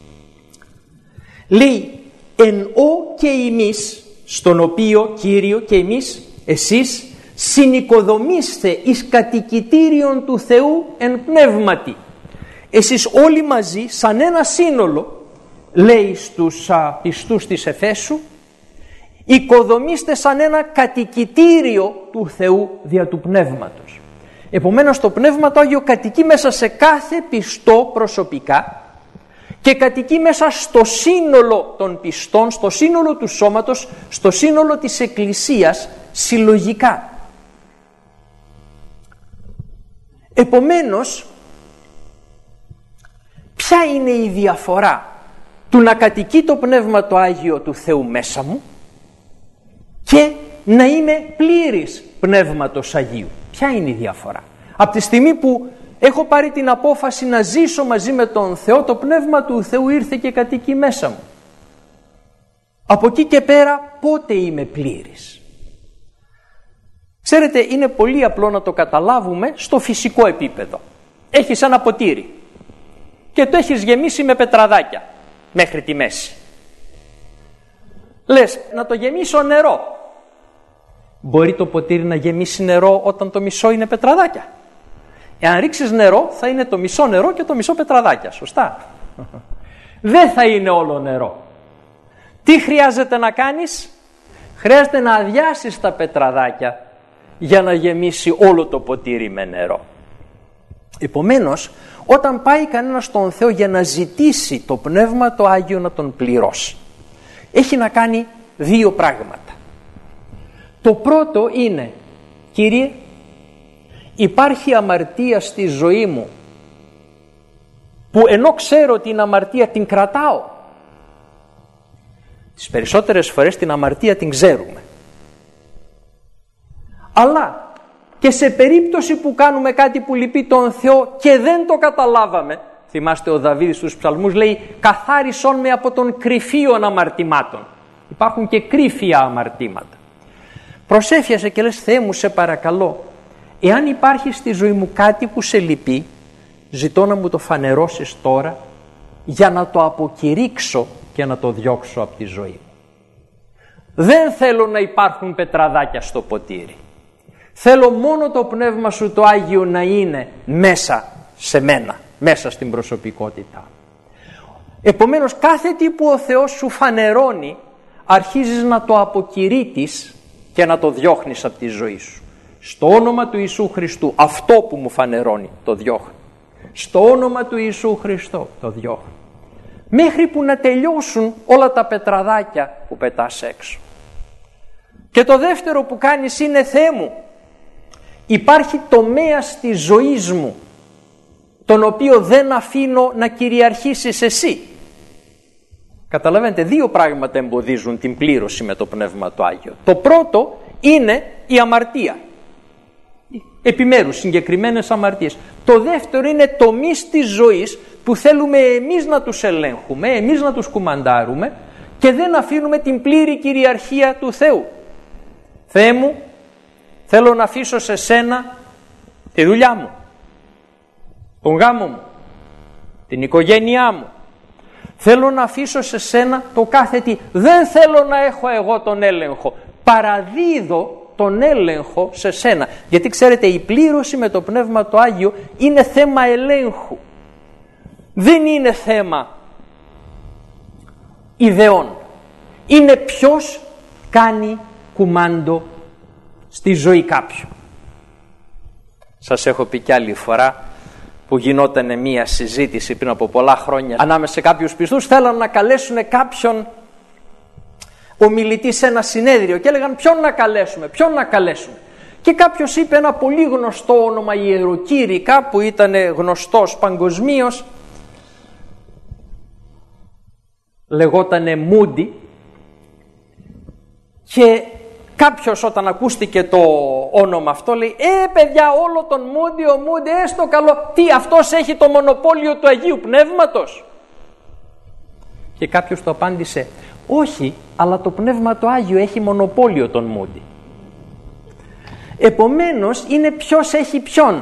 Λέει: εν ο και εμείς, στον οποίο Κύριο και εμείς, εσείς, συνοικοδομήστε εις κατοικητήριον του Θεού εν πνεύματι. Εσείς όλοι μαζί, σαν ένα σύνολο, λέει στους πιστούς της Εφέσου, οικοδομήστε σαν ένα κατοικητήριο του Θεού δια του Πνεύματος. Επομένως το Πνεύμα το Άγιο κατοικεί μέσα σε κάθε πιστό προσωπικά και κατοικεί μέσα στο σύνολο των πιστών, στο σύνολο του σώματος, στο σύνολο της Εκκλησίας συλλογικά. Επομένως, ποια είναι η διαφορά του να κατοικεί το Πνεύμα το Άγιο του Θεού μέσα μου και να είμαι πλήρης Πνεύματος Αγίου? Ποια είναι η διαφορά? Από τη στιγμή που έχω πάρει την απόφαση να ζήσω μαζί με τον Θεό, το Πνεύμα του Θεού ήρθε και κατοικεί μέσα μου. Από εκεί και πέρα πότε είμαι πλήρης? Ξέρετε, είναι πολύ απλό να το καταλάβουμε στο φυσικό επίπεδο. Έχεις ένα ποτήρι και το έχεις γεμίσει με πετραδάκια μέχρι τη μέση. Λες να το γεμίσω νερό. Μπορεί το ποτήρι να γεμίσει νερό όταν το μισό είναι πετραδάκια? Εάν ρίξεις νερό θα είναι το μισό νερό και το μισό πετραδάκια, σωστά? Δεν θα είναι όλο νερό. Τι χρειάζεται να κάνεις? Χρειάζεται να αδειάσεις τα πετραδάκια για να γεμίσει όλο το ποτήρι με νερό. Επομένως, όταν πάει κανένας στον Θεό για να ζητήσει το Πνεύμα το Άγιο να τον πληρώσει, έχει να κάνει δύο πράγματα. Το πρώτο είναι: Κύριε, υπάρχει αμαρτία στη ζωή μου που ενώ ξέρω την αμαρτία την κρατάω. Τις περισσότερες φορές την αμαρτία την ξέρουμε. Αλλά και σε περίπτωση που κάνουμε κάτι που λυπεί τον Θεό και δεν το καταλάβαμε, θυμάστε ο Δαβίδ στους ψαλμούς λέει: καθάρισον με από των κρυφίων αμαρτημάτων. Υπάρχουν και κρύφια αμαρτήματα. Προσέφιασε και λες: Θεέ μου, σε παρακαλώ, εάν υπάρχει στη ζωή μου κάτι που σε λυπεί, ζητώ να μου το φανερώσεις τώρα για να το αποκηρύξω και να το διώξω από τη ζωή μου. Δεν θέλω να υπάρχουν πετραδάκια στο ποτήρι. Θέλω μόνο το Πνεύμα Σου το Άγιο να είναι μέσα σε μένα, μέσα στην προσωπικότητά. Επομένως κάθε τι που ο Θεός σου φανερώνει, αρχίζεις να το αποκηρύττεις και να το διώχνεις από τη ζωή σου. Στο όνομα του Ιησού Χριστού, αυτό που μου φανερώνει το διώχνω. Στο όνομα του Ιησού Χριστού το διώχνω. Μέχρι που να τελειώσουν όλα τα πετραδάκια που πετάς έξω. Και το δεύτερο που κάνεις είναι: Θεέ μου, υπάρχει τομέας της ζωής μου τον οποίο δεν αφήνω να κυριαρχήσεις εσύ. Καταλαβαίνετε, δύο πράγματα εμποδίζουν την πλήρωση με το Πνεύμα το Άγιο. Το πρώτο είναι η αμαρτία. επιμέρους συγκεκριμένες αμαρτίες. Το δεύτερο είναι τομείς της ζωής που θέλουμε εμείς να τους ελέγχουμε, εμείς να τους κουμαντάρουμε και δεν αφήνουμε την πλήρη κυριαρχία του Θεού. Θεέ μου, θέλω να αφήσω σε σένα τη δουλειά μου, τον γάμο μου, την οικογένειά μου. Θέλω να αφήσω σε σένα το κάθε τι. Δεν θέλω να έχω εγώ τον έλεγχο. Παραδίδω τον έλεγχο σε σένα. Γιατί ξέρετε, η πλήρωση με το Πνεύμα το Άγιο είναι θέμα ελέγχου. Δεν είναι θέμα ιδεών. Είναι ποιος κάνει κουμάντο στη ζωή κάποιου. Σας έχω πει κι άλλη φορά που γινότανε μία συζήτηση πριν από πολλά χρόνια ανάμεσα σε κάποιους πιστούς, θέλαν να καλέσουν κάποιον ομιλητή σε ένα συνέδριο και έλεγαν ποιον να καλέσουμε. Και κάποιος είπε ένα πολύ γνωστό όνομα, ιεροκήρυκα, που ήταν γνωστός παγκοσμίως, λεγότανε Μούντι, και κάποιος όταν ακούστηκε το όνομα αυτό λέει παιδιά, όλο τον Μούντι, ο Μούντι έστω καλό, τι αυτός έχει το μονοπόλιο του Αγίου Πνεύματος? Και κάποιος του απάντησε όχι, αλλά το Πνεύμα το Άγιο έχει μονοπόλιο τον Μούντι. Επομένως είναι ποιος έχει ποιον.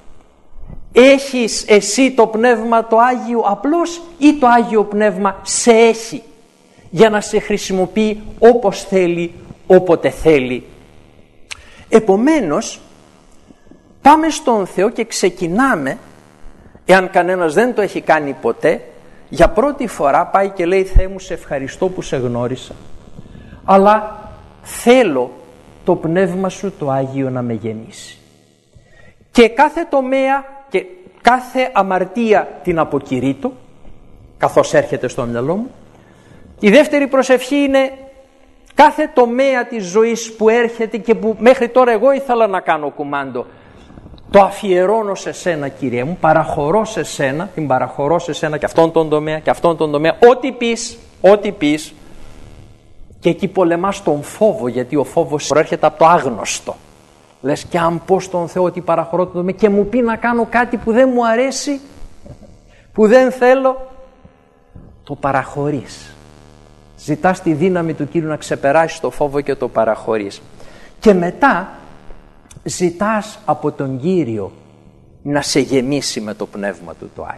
Έχεις εσύ το Πνεύμα το Άγιο απλώς ή το Άγιο Πνεύμα σε έχει για να σε χρησιμοποιεί όπως θέλει, όποτε θέλει? Επομένως πάμε στον Θεό και ξεκινάμε, εάν κανένας δεν το έχει κάνει ποτέ, για πρώτη φορά πάει και λέει Θεέ μου, σε ευχαριστώ που σε γνώρισα, αλλά θέλω το Πνεύμα σου το Άγιο να με γεννήσει. Και κάθε τομέα και κάθε αμαρτία την αποκηρύττω καθώς έρχεται στο μυαλό μου. Η δεύτερη προσευχή είναι κάθε τομέα της ζωής που έρχεται και που μέχρι τώρα εγώ ήθελα να κάνω κουμάντο, το αφιερώνω σε σένα, Κύριε μου, παραχωρώ σε σένα, την παραχωρώ σε σένα και αυτόν τον τομέα και αυτόν τον τομέα, ό,τι πεις. Και εκεί πολεμάς τον φόβο, γιατί ο φόβος προέρχεται από το άγνωστο. Λες, και αν πω στον Θεό ότι παραχωρώ τον τομέα και μου πει να κάνω κάτι που δεν μου αρέσει, που δεν θέλω, το παραχωρείς. Ζητάς τη δύναμη του Κύριου να ξεπεράσεις το φόβο και το παραχωρείς. Και μετά ζητάς από τον Κύριο να σε γεμίσει με το Πνεύμα του το Άγιο.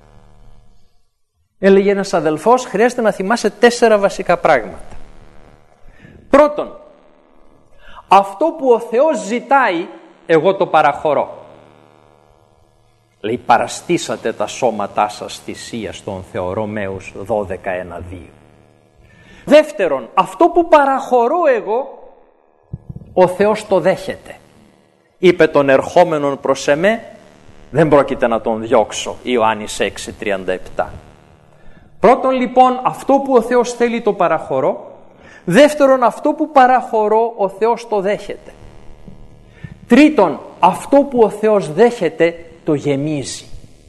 Έλεγε ένας αδελφός, χρειάζεται να θυμάσαι 4 βασικά πράγματα. Πρώτον, αυτό που ο Θεός ζητάει, εγώ το παραχωρώ. Λέει, παραστήσατε τα σώματά σας θυσία στον Θεό, Ρωμαίους 12:1-2. Δεύτερον, αυτό που παραχωρώ εγώ, ο Θεός το δέχεται. Είπε τον ερχόμενον προς εμέ, δεν πρόκειται να τον διώξω. Ιωάννης 6:37. Πρώτον λοιπόν, αυτό που ο Θεός θέλει το παραχωρώ. Δεύτερον, αυτό που παραχωρώ ο Θεός το δέχεται. Τρίτον, αυτό που ο Θεός δέχεται το γεμίζει.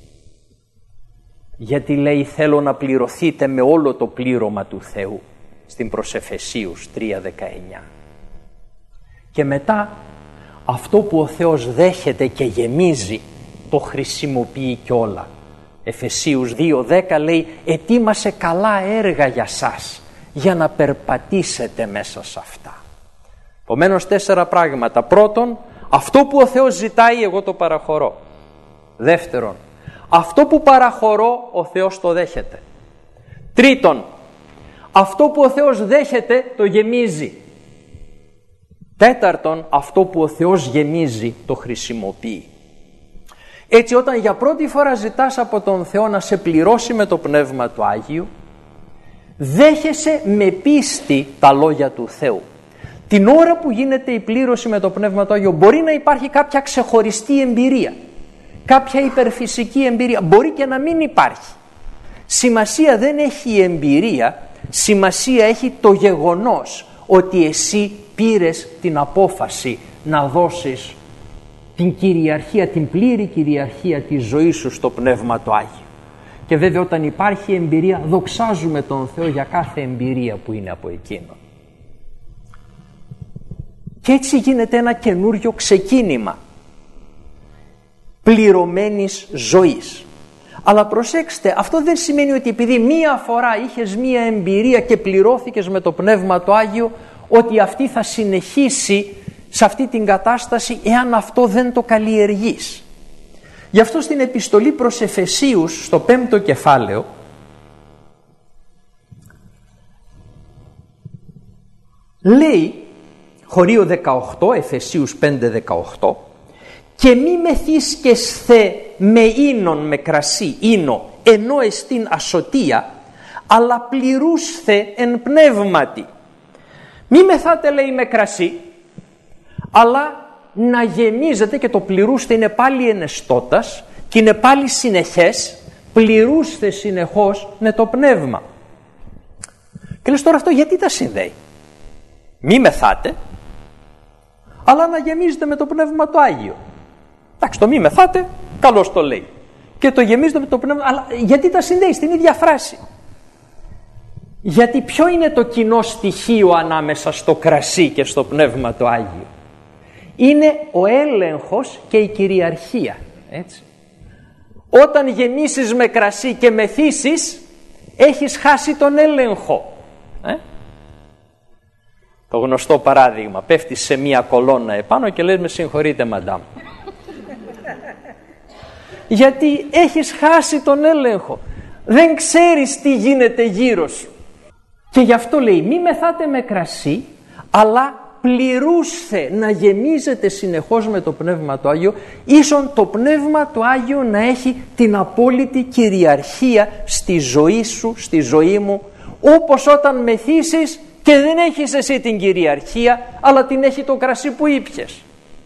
Γιατί λέει θέλω να πληρωθείτε με όλο το πλήρωμα του Θεού στην προς Εφεσίους 3:19. Και μετά αυτό που ο Θεός δέχεται και γεμίζει το χρησιμοποιεί κιόλα. Εφεσίους 2:10 λέει ετοίμασε καλά έργα για σας για να περπατήσετε μέσα σε αυτά. Επομένως 4 πράγματα. Πρώτον, αυτό που ο Θεός ζητάει εγώ το παραχωρώ. Δεύτερον, αυτό που παραχωρώ ο Θεός το δέχεται. Τρίτον, αυτό που ο Θεός δέχεται το γεμίζει. Τέταρτον, αυτό που ο Θεός γεμίζει το χρησιμοποιεί. Έτσι όταν για πρώτη φορά ζητάς από τον Θεό να σε πληρώσει με το Πνεύμα του Άγιο, δέχεσαι με πίστη τα λόγια του Θεού. Την ώρα που γίνεται η πλήρωση με το Πνεύμα του Άγιο μπορεί να υπάρχει κάποια ξεχωριστή εμπειρία, κάποια υπερφυσική εμπειρία, μπορεί και να μην υπάρχει. Σημασία δεν έχει η εμπειρία, σημασία έχει το γεγονός ότι εσύ πήρες την απόφαση να δώσεις την κυριαρχία, την πλήρη κυριαρχία της ζωής σου στο Πνεύμα το Άγιο. Και βέβαια όταν υπάρχει εμπειρία δοξάζουμε τον Θεό για κάθε εμπειρία που είναι από εκείνον. Και έτσι γίνεται ένα καινούριο ξεκίνημα πληρωμένης ζωής. Αλλά προσέξτε, αυτό δεν σημαίνει ότι επειδή μία φορά είχες μία εμπειρία και πληρώθηκες με το Πνεύμα το Άγιο, ότι αυτή θα συνεχίσει σε αυτή την κατάσταση εάν αυτό δεν το καλλιεργείς. Γι' αυτό στην επιστολή προς Εφεσίους στο 5ο κεφάλαιο λέει, χωρίο 18, Εφεσίους 5:18, «Και μη μεθύσκεσθε με ίνον, με κρασί, ίνο, ενώ εστίν ασωτεία, αλλά πληρούσθε εν πνεύματι». Μη μεθάτε, λέει, με κρασί, αλλά να γεμίζετε, και το πληρούστε είναι πάλι ενεστώτας και είναι πάλι συνεχές, πληρούστε συνεχώς με το πνεύμα. Και λες τώρα αυτό γιατί τα συνδέει? Μη μεθάτε, αλλά να γεμίζετε με το Πνεύμα το Άγιο. Εντάξει, το μη μεθάτε, καλώς το λέει. Και το γεμίζετε με το Πνεύμα, αλλά γιατί τα συνδέει στην ίδια φράση? Γιατί ποιο είναι το κοινό στοιχείο ανάμεσα στο κρασί και στο Πνεύμα το Άγιο? Είναι ο έλεγχος και η κυριαρχία, έτσι. Όταν γεμίσεις με κρασί και μεθύσεις, έχεις χάσει τον έλεγχο. Το γνωστό παράδειγμα, πέφτεις σε μία κολόνα επάνω και λες, με συγχωρείτε μαντάμ. Γιατί έχεις χάσει τον έλεγχο. Δεν ξέρεις τι γίνεται γύρω σου. Και γι' αυτό λέει, μη μεθάτε με κρασί, αλλά πληρούσθε, να γεμίζετε συνεχώς με το Πνεύμα το Άγιο, ίσον το Πνεύμα το Άγιο να έχει την απόλυτη κυριαρχία στη ζωή σου, στη ζωή μου, όπως όταν μεθύσεις και δεν έχεις εσύ την κυριαρχία, αλλά την έχει το κρασί που ήπιες.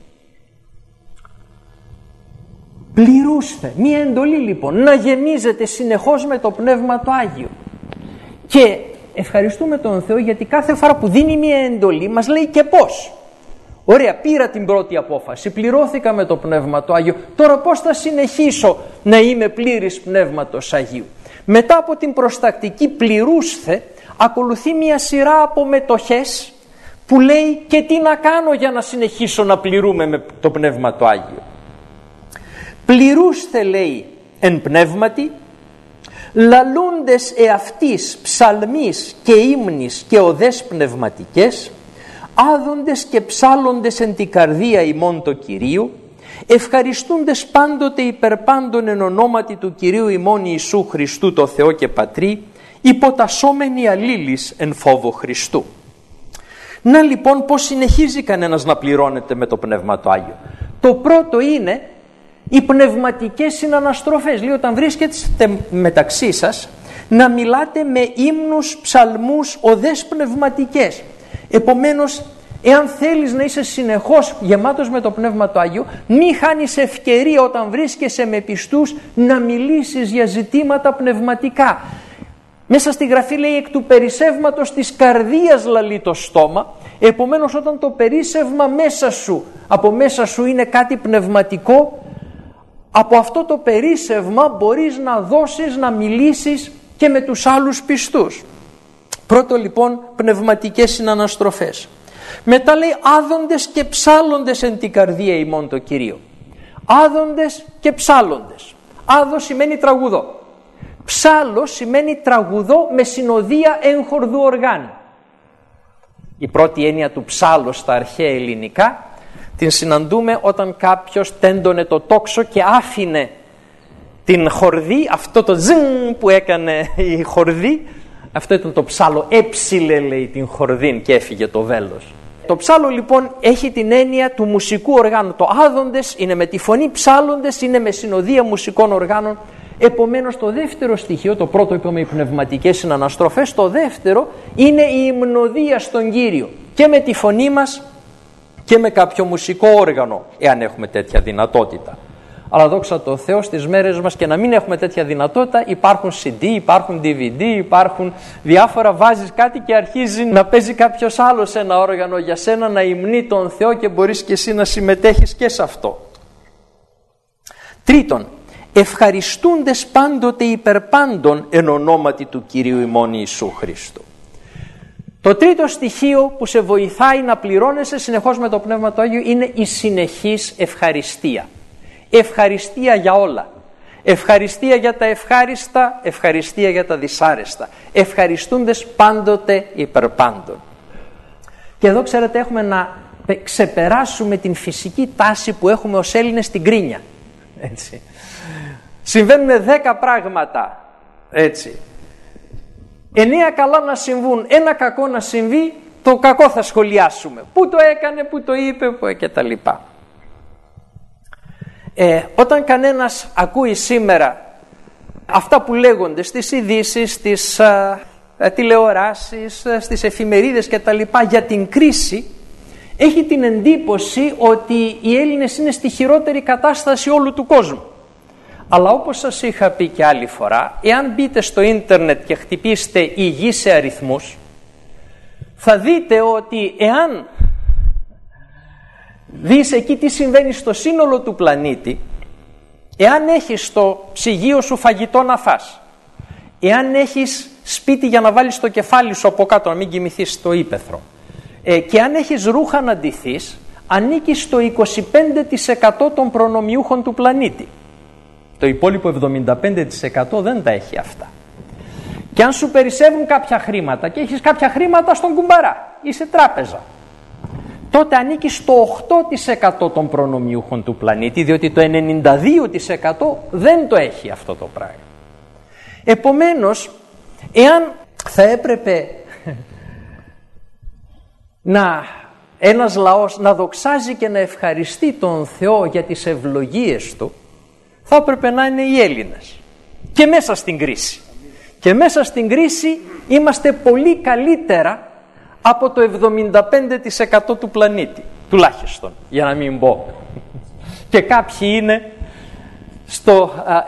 Πληρούστε, μία εντολή λοιπόν, να γεμίζετε συνεχώς με το Πνεύμα το Άγιο. Και ευχαριστούμε τον Θεό, γιατί κάθε φορά που δίνει μία εντολή μας λέει και πώς. Ωραία, πήρα την πρώτη απόφαση, πληρώθηκα με το Πνεύμα το Άγιο, τώρα πώς θα συνεχίσω να είμαι πλήρης Πνεύματος Αγίου? Μετά από την προστακτική πληρούστε, ακολουθεί μια σειρά από μετοχές που λέει και τι να κάνω για να συνεχίσω να πληρούμε με το Πνεύμα το Άγιο. Πληρούστε, λέει, εν πνεύματι, λαλούντες εαυτής ψαλμής και ύμνης και οδές πνευματικές, άδοντες και ψάλλοντες εν την καρδία ημών το Κυρίου, ευχαριστούντες πάντοτε υπερπάντων εν ονόματι του Κυρίου ημών Ιησού Χριστού το Θεό και Πατρί, υποτασσόμενοι αλλήλεις εν φόβο Χριστού. Να λοιπόν πώς συνεχίζει κανένας να πληρώνεται με το Πνεύμα το Άγιο. Το πρώτο είναι οι πνευματικές συναναστροφές. Λέει, όταν βρίσκεστε μεταξύ σας, να μιλάτε με ύμνους, ψαλμούς, οδές πνευματικές. Επομένως, εάν θέλεις να είσαι συνεχώς γεμάτος με το Πνεύμα το Άγιο, μη χάνεις ευκαιρία όταν βρίσκεσαι με πιστούς να μιλήσεις για ζητήματα πνευματικά. Μέσα στη Γραφή λέει, εκ του περισσεύματος της καρδίας λαλεί το στόμα. Επομένως, όταν το περίσσευμα μέσα σου, από μέσα σου είναι κάτι πνευματικό, από αυτό το περίσσευμα μπορείς να δώσεις, να μιλήσεις και με τους άλλους πιστούς. Πρώτο λοιπόν, πνευματικές συναναστροφές. Μετά λέει, άδοντες και ψάλλοντες εν την καρδία ημών το Κυρίο. Άδοντες και ψάλλοντες. Άδο σημαίνει τραγουδό. Ψάλλο σημαίνει τραγουδό με συνοδεία έγχορδου οργάνου. Η πρώτη έννοια του ψάλλο στα αρχαία ελληνικά την συναντούμε όταν κάποιος τέντωνε το τόξο και άφηνε την χορδή, αυτό το ζουν που έκανε η χορδή, αυτό ήταν το ψάλλο, έψιλε λέει την χορδή και έφυγε το βέλος. Το ψάλλο λοιπόν έχει την έννοια του μουσικού οργάνου. Το άδοντες είναι με τη φωνή, ψάλλοντες είναι με συνοδεία μουσικών οργάνων. Επομένως το δεύτερο στοιχείο, το πρώτο είπαμε οι πνευματικές συναναστροφές, το δεύτερο είναι η υμνοδία στον Κύριο και με τη φωνή μας και με κάποιο μουσικό όργανο, εάν έχουμε τέτοια δυνατότητα. Αλλά δόξα τω Θεώ, στις μέρες μας και να μην έχουμε τέτοια δυνατότητα, υπάρχουν CD, υπάρχουν DVD, υπάρχουν διάφορα, βάζεις κάτι και αρχίζει να παίζει κάποιος άλλος ένα όργανο για σένα, να υμνεί τον Θεό και μπορείς και εσύ να συμμετέχεις και σε αυτό. Τρίτον, ευχαριστούντες πάντοτε υπερπάντων εν ονόματι του Κυρίου ημών Ιησού Χριστού. Το τρίτο στοιχείο που σε βοηθάει να πληρώνεσαι συνεχώς με το Πνεύμα το Άγιο είναι η συνεχής ευχαριστία. ευχαριστία για όλα. Ευχαριστία για τα ευχάριστα, ευχαριστία για τα δυσάρεστα. Ευχαριστούντες πάντοτε υπερπάντων. Και εδώ ξέρετε έχουμε να ξεπεράσουμε την φυσική τάση που έχουμε ως Έλληνες στην κρίνια. Έτσι. Συμβαίνουν 10 πράγματα. Έτσι. 9 καλά να συμβούν, 1 κακό να συμβεί, το κακό θα σχολιάσουμε. Πού το έκανε, πού το είπε, και τα λοιπά. Όταν κανένας ακούει σήμερα αυτά που λέγονται στις ειδήσεις, στις τηλεοράσεις, στις εφημερίδες και τα λοιπά για την κρίση, έχει την εντύπωση ότι οι Έλληνες είναι στη χειρότερη κατάσταση όλου του κόσμου. Αλλά όπως σας είχα πει και άλλη φορά, εάν μπείτε στο ίντερνετ και χτυπήσετε η γη σε αριθμούς, θα δείτε ότι εάν δεις εκεί τι συμβαίνει στο σύνολο του πλανήτη, εάν έχεις στο ψυγείο σου φαγητό να φας, εάν έχεις σπίτι για να βάλεις το κεφάλι σου από κάτω, να μην κοιμηθείς στο ύπαιθρο, και αν έχεις ρούχα να ντυθείς, ανήκεις στο 25% των προνομιούχων του πλανήτη. Το υπόλοιπο 75% δεν τα έχει αυτά. Και αν σου περισσεύουν κάποια χρήματα και έχεις κάποια χρήματα στον κουμπαρά ή σε τράπεζα, τότε ανήκεις στο 8% των προνομιούχων του πλανήτη, διότι το 92% δεν το έχει αυτό το πράγμα. Επομένως, εάν θα έπρεπε ένας λαός να δοξάζει και να ευχαριστεί τον Θεό για τις ευλογίες του, θα έπρεπε να είναι οι Έλληνες. Και μέσα στην κρίση. Και μέσα στην κρίση είμαστε πολύ καλύτερα από το 75% του πλανήτη. Τουλάχιστον, για να μην πω. Και κάποιοι είναι στο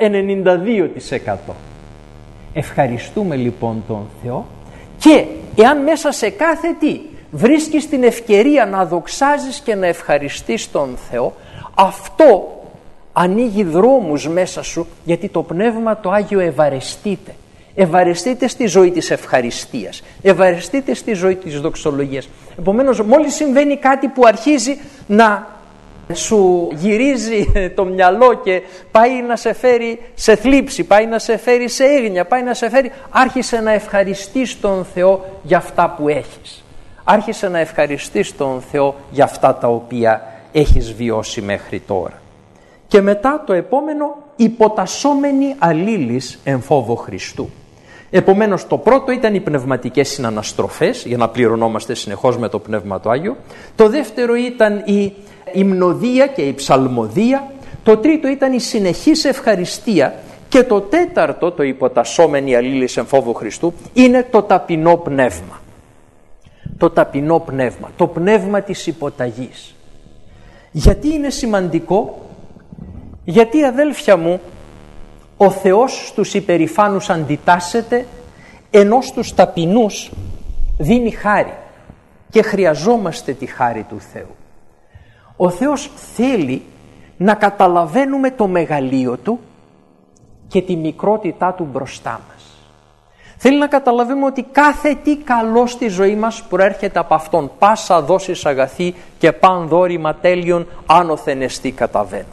92%. Ευχαριστούμε λοιπόν τον Θεό, και εάν μέσα σε κάθε τι βρίσκεις την ευκαιρία να δοξάζεις και να ευχαριστείς τον Θεό, αυτό ανοίγει δρόμους μέσα σου, γιατί το Πνεύμα το Άγιο ευαρεστείται. Ευαρεστείτε στη ζωή της ευχαριστίας, ευαρεστείτε στη ζωή της δοξολογίας. Επομένως, μόλις συμβαίνει κάτι που αρχίζει να σου γυρίζει το μυαλό και πάει να σε φέρει σε θλίψη, πάει να σε φέρει σε έγνοια, πάει να σε φέρει, άρχισε να ευχαριστείς τον Θεό για αυτά που έχεις. Άρχισε να ευχαριστείς τον Θεό για αυτά τα οποία έχεις βιώσει μέχρι τώρα. Και μετά το επόμενο, υποτασσόμενοι αλλήλεις εν φόβο Χριστού. Επομένως, το πρώτο ήταν οι πνευματικές συναναστροφές, για να πληρωνόμαστε συνεχώς με το Πνεύμα το Άγιο. Το δεύτερο ήταν η υμνοδία και η ψαλμοδία. Το τρίτο ήταν η συνεχής ευχαριστία. Και το τέταρτο, το υποτασσόμενοι αλλήλεις εν φόβο Χριστού, είναι το ταπεινό πνεύμα. Το ταπεινό πνεύμα, το πνεύμα της υποταγής. Γιατί είναι σημαντικό? Γιατί, αδέλφια μου, ο Θεός στους υπερηφάνους αντιτάσσεται, ενώ στους ταπεινούς δίνει χάρη, και χρειαζόμαστε τη χάρη του Θεού. Ο Θεός θέλει να καταλαβαίνουμε το μεγαλείο Του και τη μικρότητά Του μπροστά μας. Θέλει να καταλαβαίνουμε ότι κάθε τι καλό στη ζωή μας προέρχεται από Αυτόν. Πάσα δόσεις αγαθή και παν δώρημα τέλειον άνωθεν εστί καταβαίνω.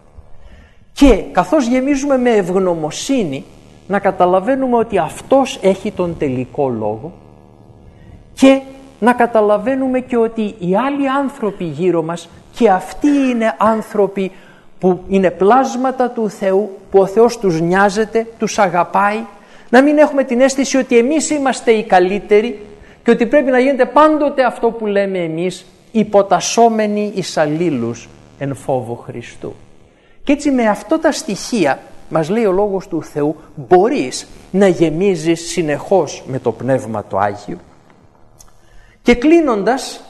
Και καθώς γεμίζουμε με ευγνωμοσύνη, να καταλαβαίνουμε ότι Αυτός έχει τον τελικό λόγο, και να καταλαβαίνουμε και ότι οι άλλοι άνθρωποι γύρω μας και αυτοί είναι άνθρωποι που είναι πλάσματα του Θεού, που ο Θεός τους νοιάζεται, τους αγαπάει. Να μην έχουμε την αίσθηση ότι εμείς είμαστε οι καλύτεροι και ότι πρέπει να γίνεται πάντοτε αυτό που λέμε εμείς, υποτασσόμενοι εις αλλήλους εν φόβο Χριστού. Και έτσι με αυτά τα στοιχεία, μας λέει ο Λόγος του Θεού, μπορείς να γεμίζεις συνεχώς με το Πνεύμα το Άγιο. Και κλείνοντας,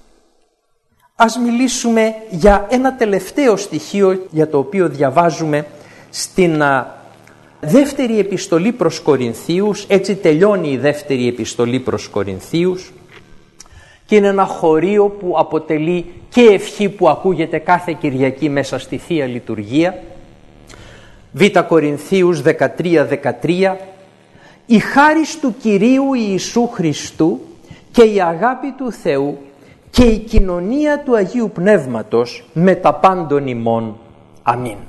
ας μιλήσουμε για ένα τελευταίο στοιχείο, για το οποίο διαβάζουμε στην δεύτερη επιστολή προς Κορινθίους. Έτσι τελειώνει η δεύτερη επιστολή προς Κορινθίους, και είναι ένα χωρίο που αποτελεί και ευχή που ακούγεται κάθε Κυριακή μέσα στη Θεία Λειτουργία. Β Κορινθίους 13:13. Η χάρις του Κυρίου Ιησού Χριστού και η αγάπη του Θεού και η κοινωνία του Αγίου Πνεύματος με τα πάντων ημών. Αμήν.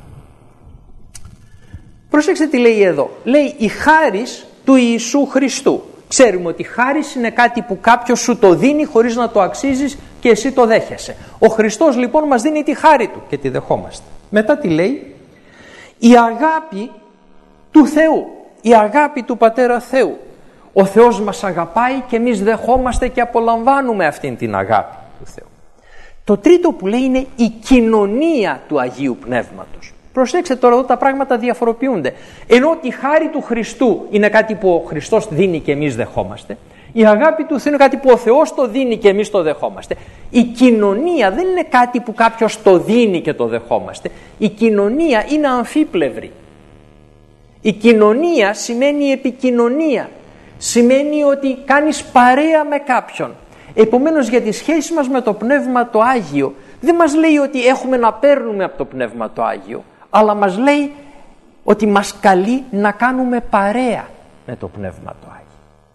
Προσέξτε τι λέει εδώ. Λέει η χάρις του Ιησού Χριστού. Ξέρουμε ότι χάρις είναι κάτι που κάποιος σου το δίνει χωρίς να το αξίζεις και εσύ το δέχεσαι. Ο Χριστός λοιπόν μας δίνει τη χάρη του και τη δεχόμαστε. Μετά τι λέει? Η αγάπη του Θεού, η αγάπη του Πατέρα Θεού. Ο Θεός μας αγαπάει και εμείς δεχόμαστε και απολαμβάνουμε αυτήν την αγάπη του Θεού. Το τρίτο που λέει είναι η κοινωνία του Αγίου Πνεύματος. Προσέξτε τώρα, εδώ τα πράγματα διαφοροποιούνται. Ενώ τη χάρη του Χριστού είναι κάτι που ο Χριστός δίνει και εμείς δεχόμαστε, η αγάπη του Θεού είναι κάτι που ο Θεός το δίνει και εμείς το δεχόμαστε. Η κοινωνία δεν είναι κάτι που κάποιος το δίνει και το δεχόμαστε. Η κοινωνία είναι αμφίπλευρη. Η κοινωνία σημαίνει επικοινωνία. Σημαίνει ότι κάνεις παρέα με κάποιον. Επομένως για τη σχέση μας με το Πνεύμα το Άγιο δεν μας λέει ότι έχουμε να παίρνουμε από το Πνεύμα το Άγιο, αλλά μας λέει ότι μας καλεί να κάνουμε παρέα με το Πνεύμα το Άγιο.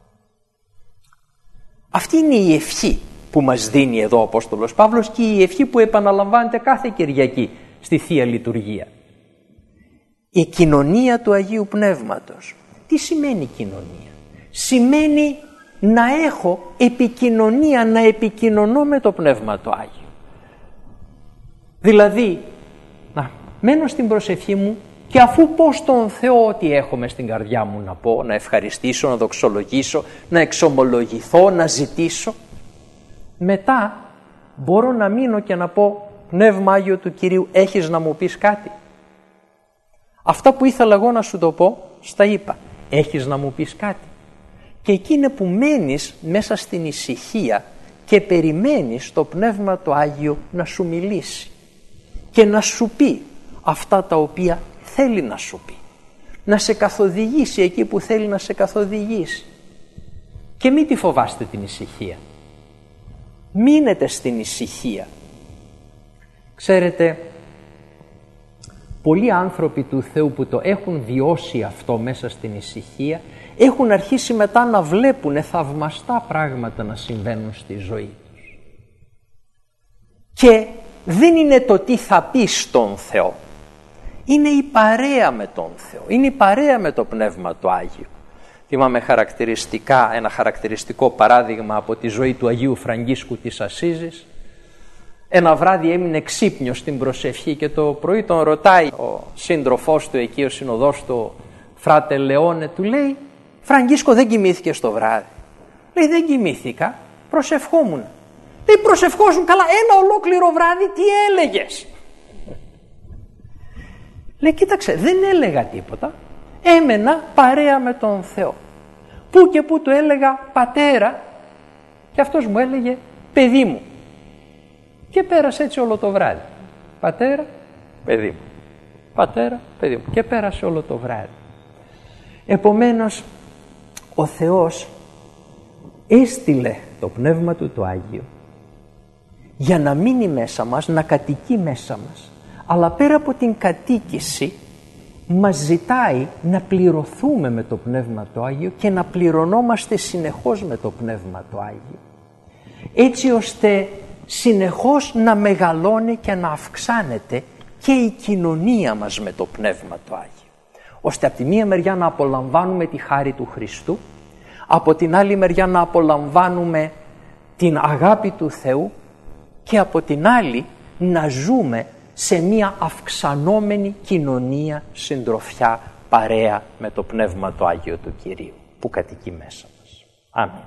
Αυτή είναι η ευχή που μας δίνει εδώ ο Απόστολος Παύλος και η ευχή που επαναλαμβάνεται κάθε Κυριακή στη Θεία Λειτουργία. Η κοινωνία του Αγίου Πνεύματος. Τι σημαίνει κοινωνία? Σημαίνει να έχω επικοινωνία, να επικοινωνώ με το Πνεύμα το Άγιο. Δηλαδή, να μένω στην προσευχή μου και αφού πω στον Θεό ότι έχω μες στην καρδιά μου να πω, να ευχαριστήσω, να δοξολογήσω, να εξομολογηθώ, να ζητήσω, μετά μπορώ να μείνω και να πω Πνεύμα Άγιο του Κυρίου, έχεις να μου πεις κάτι? Αυτά που ήθελα εγώ να σου το πω, στα είπα. Έχεις να μου πεις κάτι? Και εκεί είναι που μένεις μέσα στην ησυχία και περιμένεις το Πνεύμα το Άγιο να σου μιλήσει και να σου πει αυτά τα οποία θέλει να σου πει. Να σε καθοδηγήσει εκεί που θέλει να σε καθοδηγήσει. Και μην τη φοβάστε την ησυχία. Μείνετε στην ησυχία. Ξέρετε, πολλοί άνθρωποι του Θεού που το έχουν βιώσει αυτό μέσα στην ησυχία έχουν αρχίσει μετά να βλέπουν θαυμαστά πράγματα να συμβαίνουν στη ζωή τους. Και δεν είναι το τι θα πει στον Θεό. Είναι η παρέα με τον Θεό. Είναι η παρέα με το Πνεύμα το Άγιο. Θυμάμαι ένα χαρακτηριστικό παράδειγμα από τη ζωή του Αγίου Φραγκίσκου της Ασσίζης. Ένα βράδυ έμεινε ξύπνιος στην προσευχή και το πρωί τον ρωτάει ο σύντροφός του εκεί, ο συνοδός του, Φράτε Λεόνε, του λέει Φραγκίσκο, δεν κοιμήθηκες το βράδυ? Λέει, δεν κοιμήθηκα, προσευχόμουν. Λέει, προσευχόσουν? Καλά, ένα ολόκληρο βράδυ τι έλεγες? Λέει, κοίταξε, δεν έλεγα τίποτα, έμενα παρέα με τον Θεό. Πού και πού του έλεγα πατέρα και αυτός μου έλεγε παιδί μου. Και πέρασε έτσι όλο το βράδυ. Πατέρα, παιδί μου. Πατέρα, παιδί μου. Και πέρασε όλο το βράδυ. Επομένως, ο Θεός έστειλε το Πνεύμα Του το Άγιο για να μείνει μέσα μας, να κατοικεί μέσα μας. Αλλά πέρα από την κατοίκηση μας ζητάει να πληρωθούμε με το Πνεύμα το Άγιο και να πληρωνόμαστε συνεχώς με το Πνεύμα το Άγιο. Έτσι ώστε συνεχώς να μεγαλώνει και να αυξάνεται και η κοινωνία μας με το Πνεύμα το Άγιο. Ώστε από τη μία μεριά να απολαμβάνουμε τη χάρη του Χριστού, από την άλλη μεριά να απολαμβάνουμε την αγάπη του Θεού και από την άλλη να ζούμε σε μία αυξανόμενη κοινωνία, συντροφιά, παρέα με το Πνεύμα το Άγιο του Κυρίου που κατοικεί μέσα μας. Αμήν.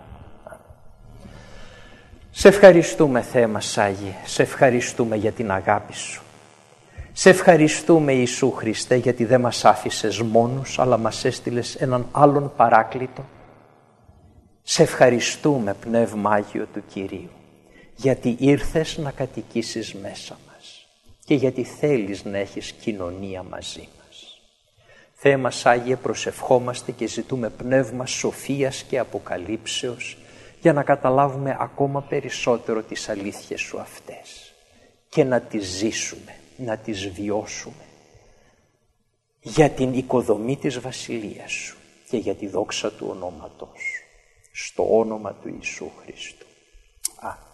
Σε ευχαριστούμε, Θεέ μας Άγιε, σε ευχαριστούμε για την αγάπη Σου. Σε ευχαριστούμε, Ιησού Χριστέ, γιατί δεν μας άφησες μόνους, αλλά μας έστειλες έναν άλλον παράκλητο. Σε ευχαριστούμε, Πνεύμα Άγιο του Κυρίου, γιατί ήρθες να κατοικήσεις μέσα μας και γιατί θέλεις να έχεις κοινωνία μαζί μας. Θεέ μας Άγιε, προσευχόμαστε και ζητούμε πνεύμα σοφίας και αποκαλύψεως για να καταλάβουμε ακόμα περισσότερο τις αλήθειες Σου αυτές και να τις ζήσουμε, να τις βιώσουμε για την οικοδομή της Βασιλείας Σου και για τη δόξα του ονόματός Σου. Στο όνομα του Ιησού Χριστού. Αμήν.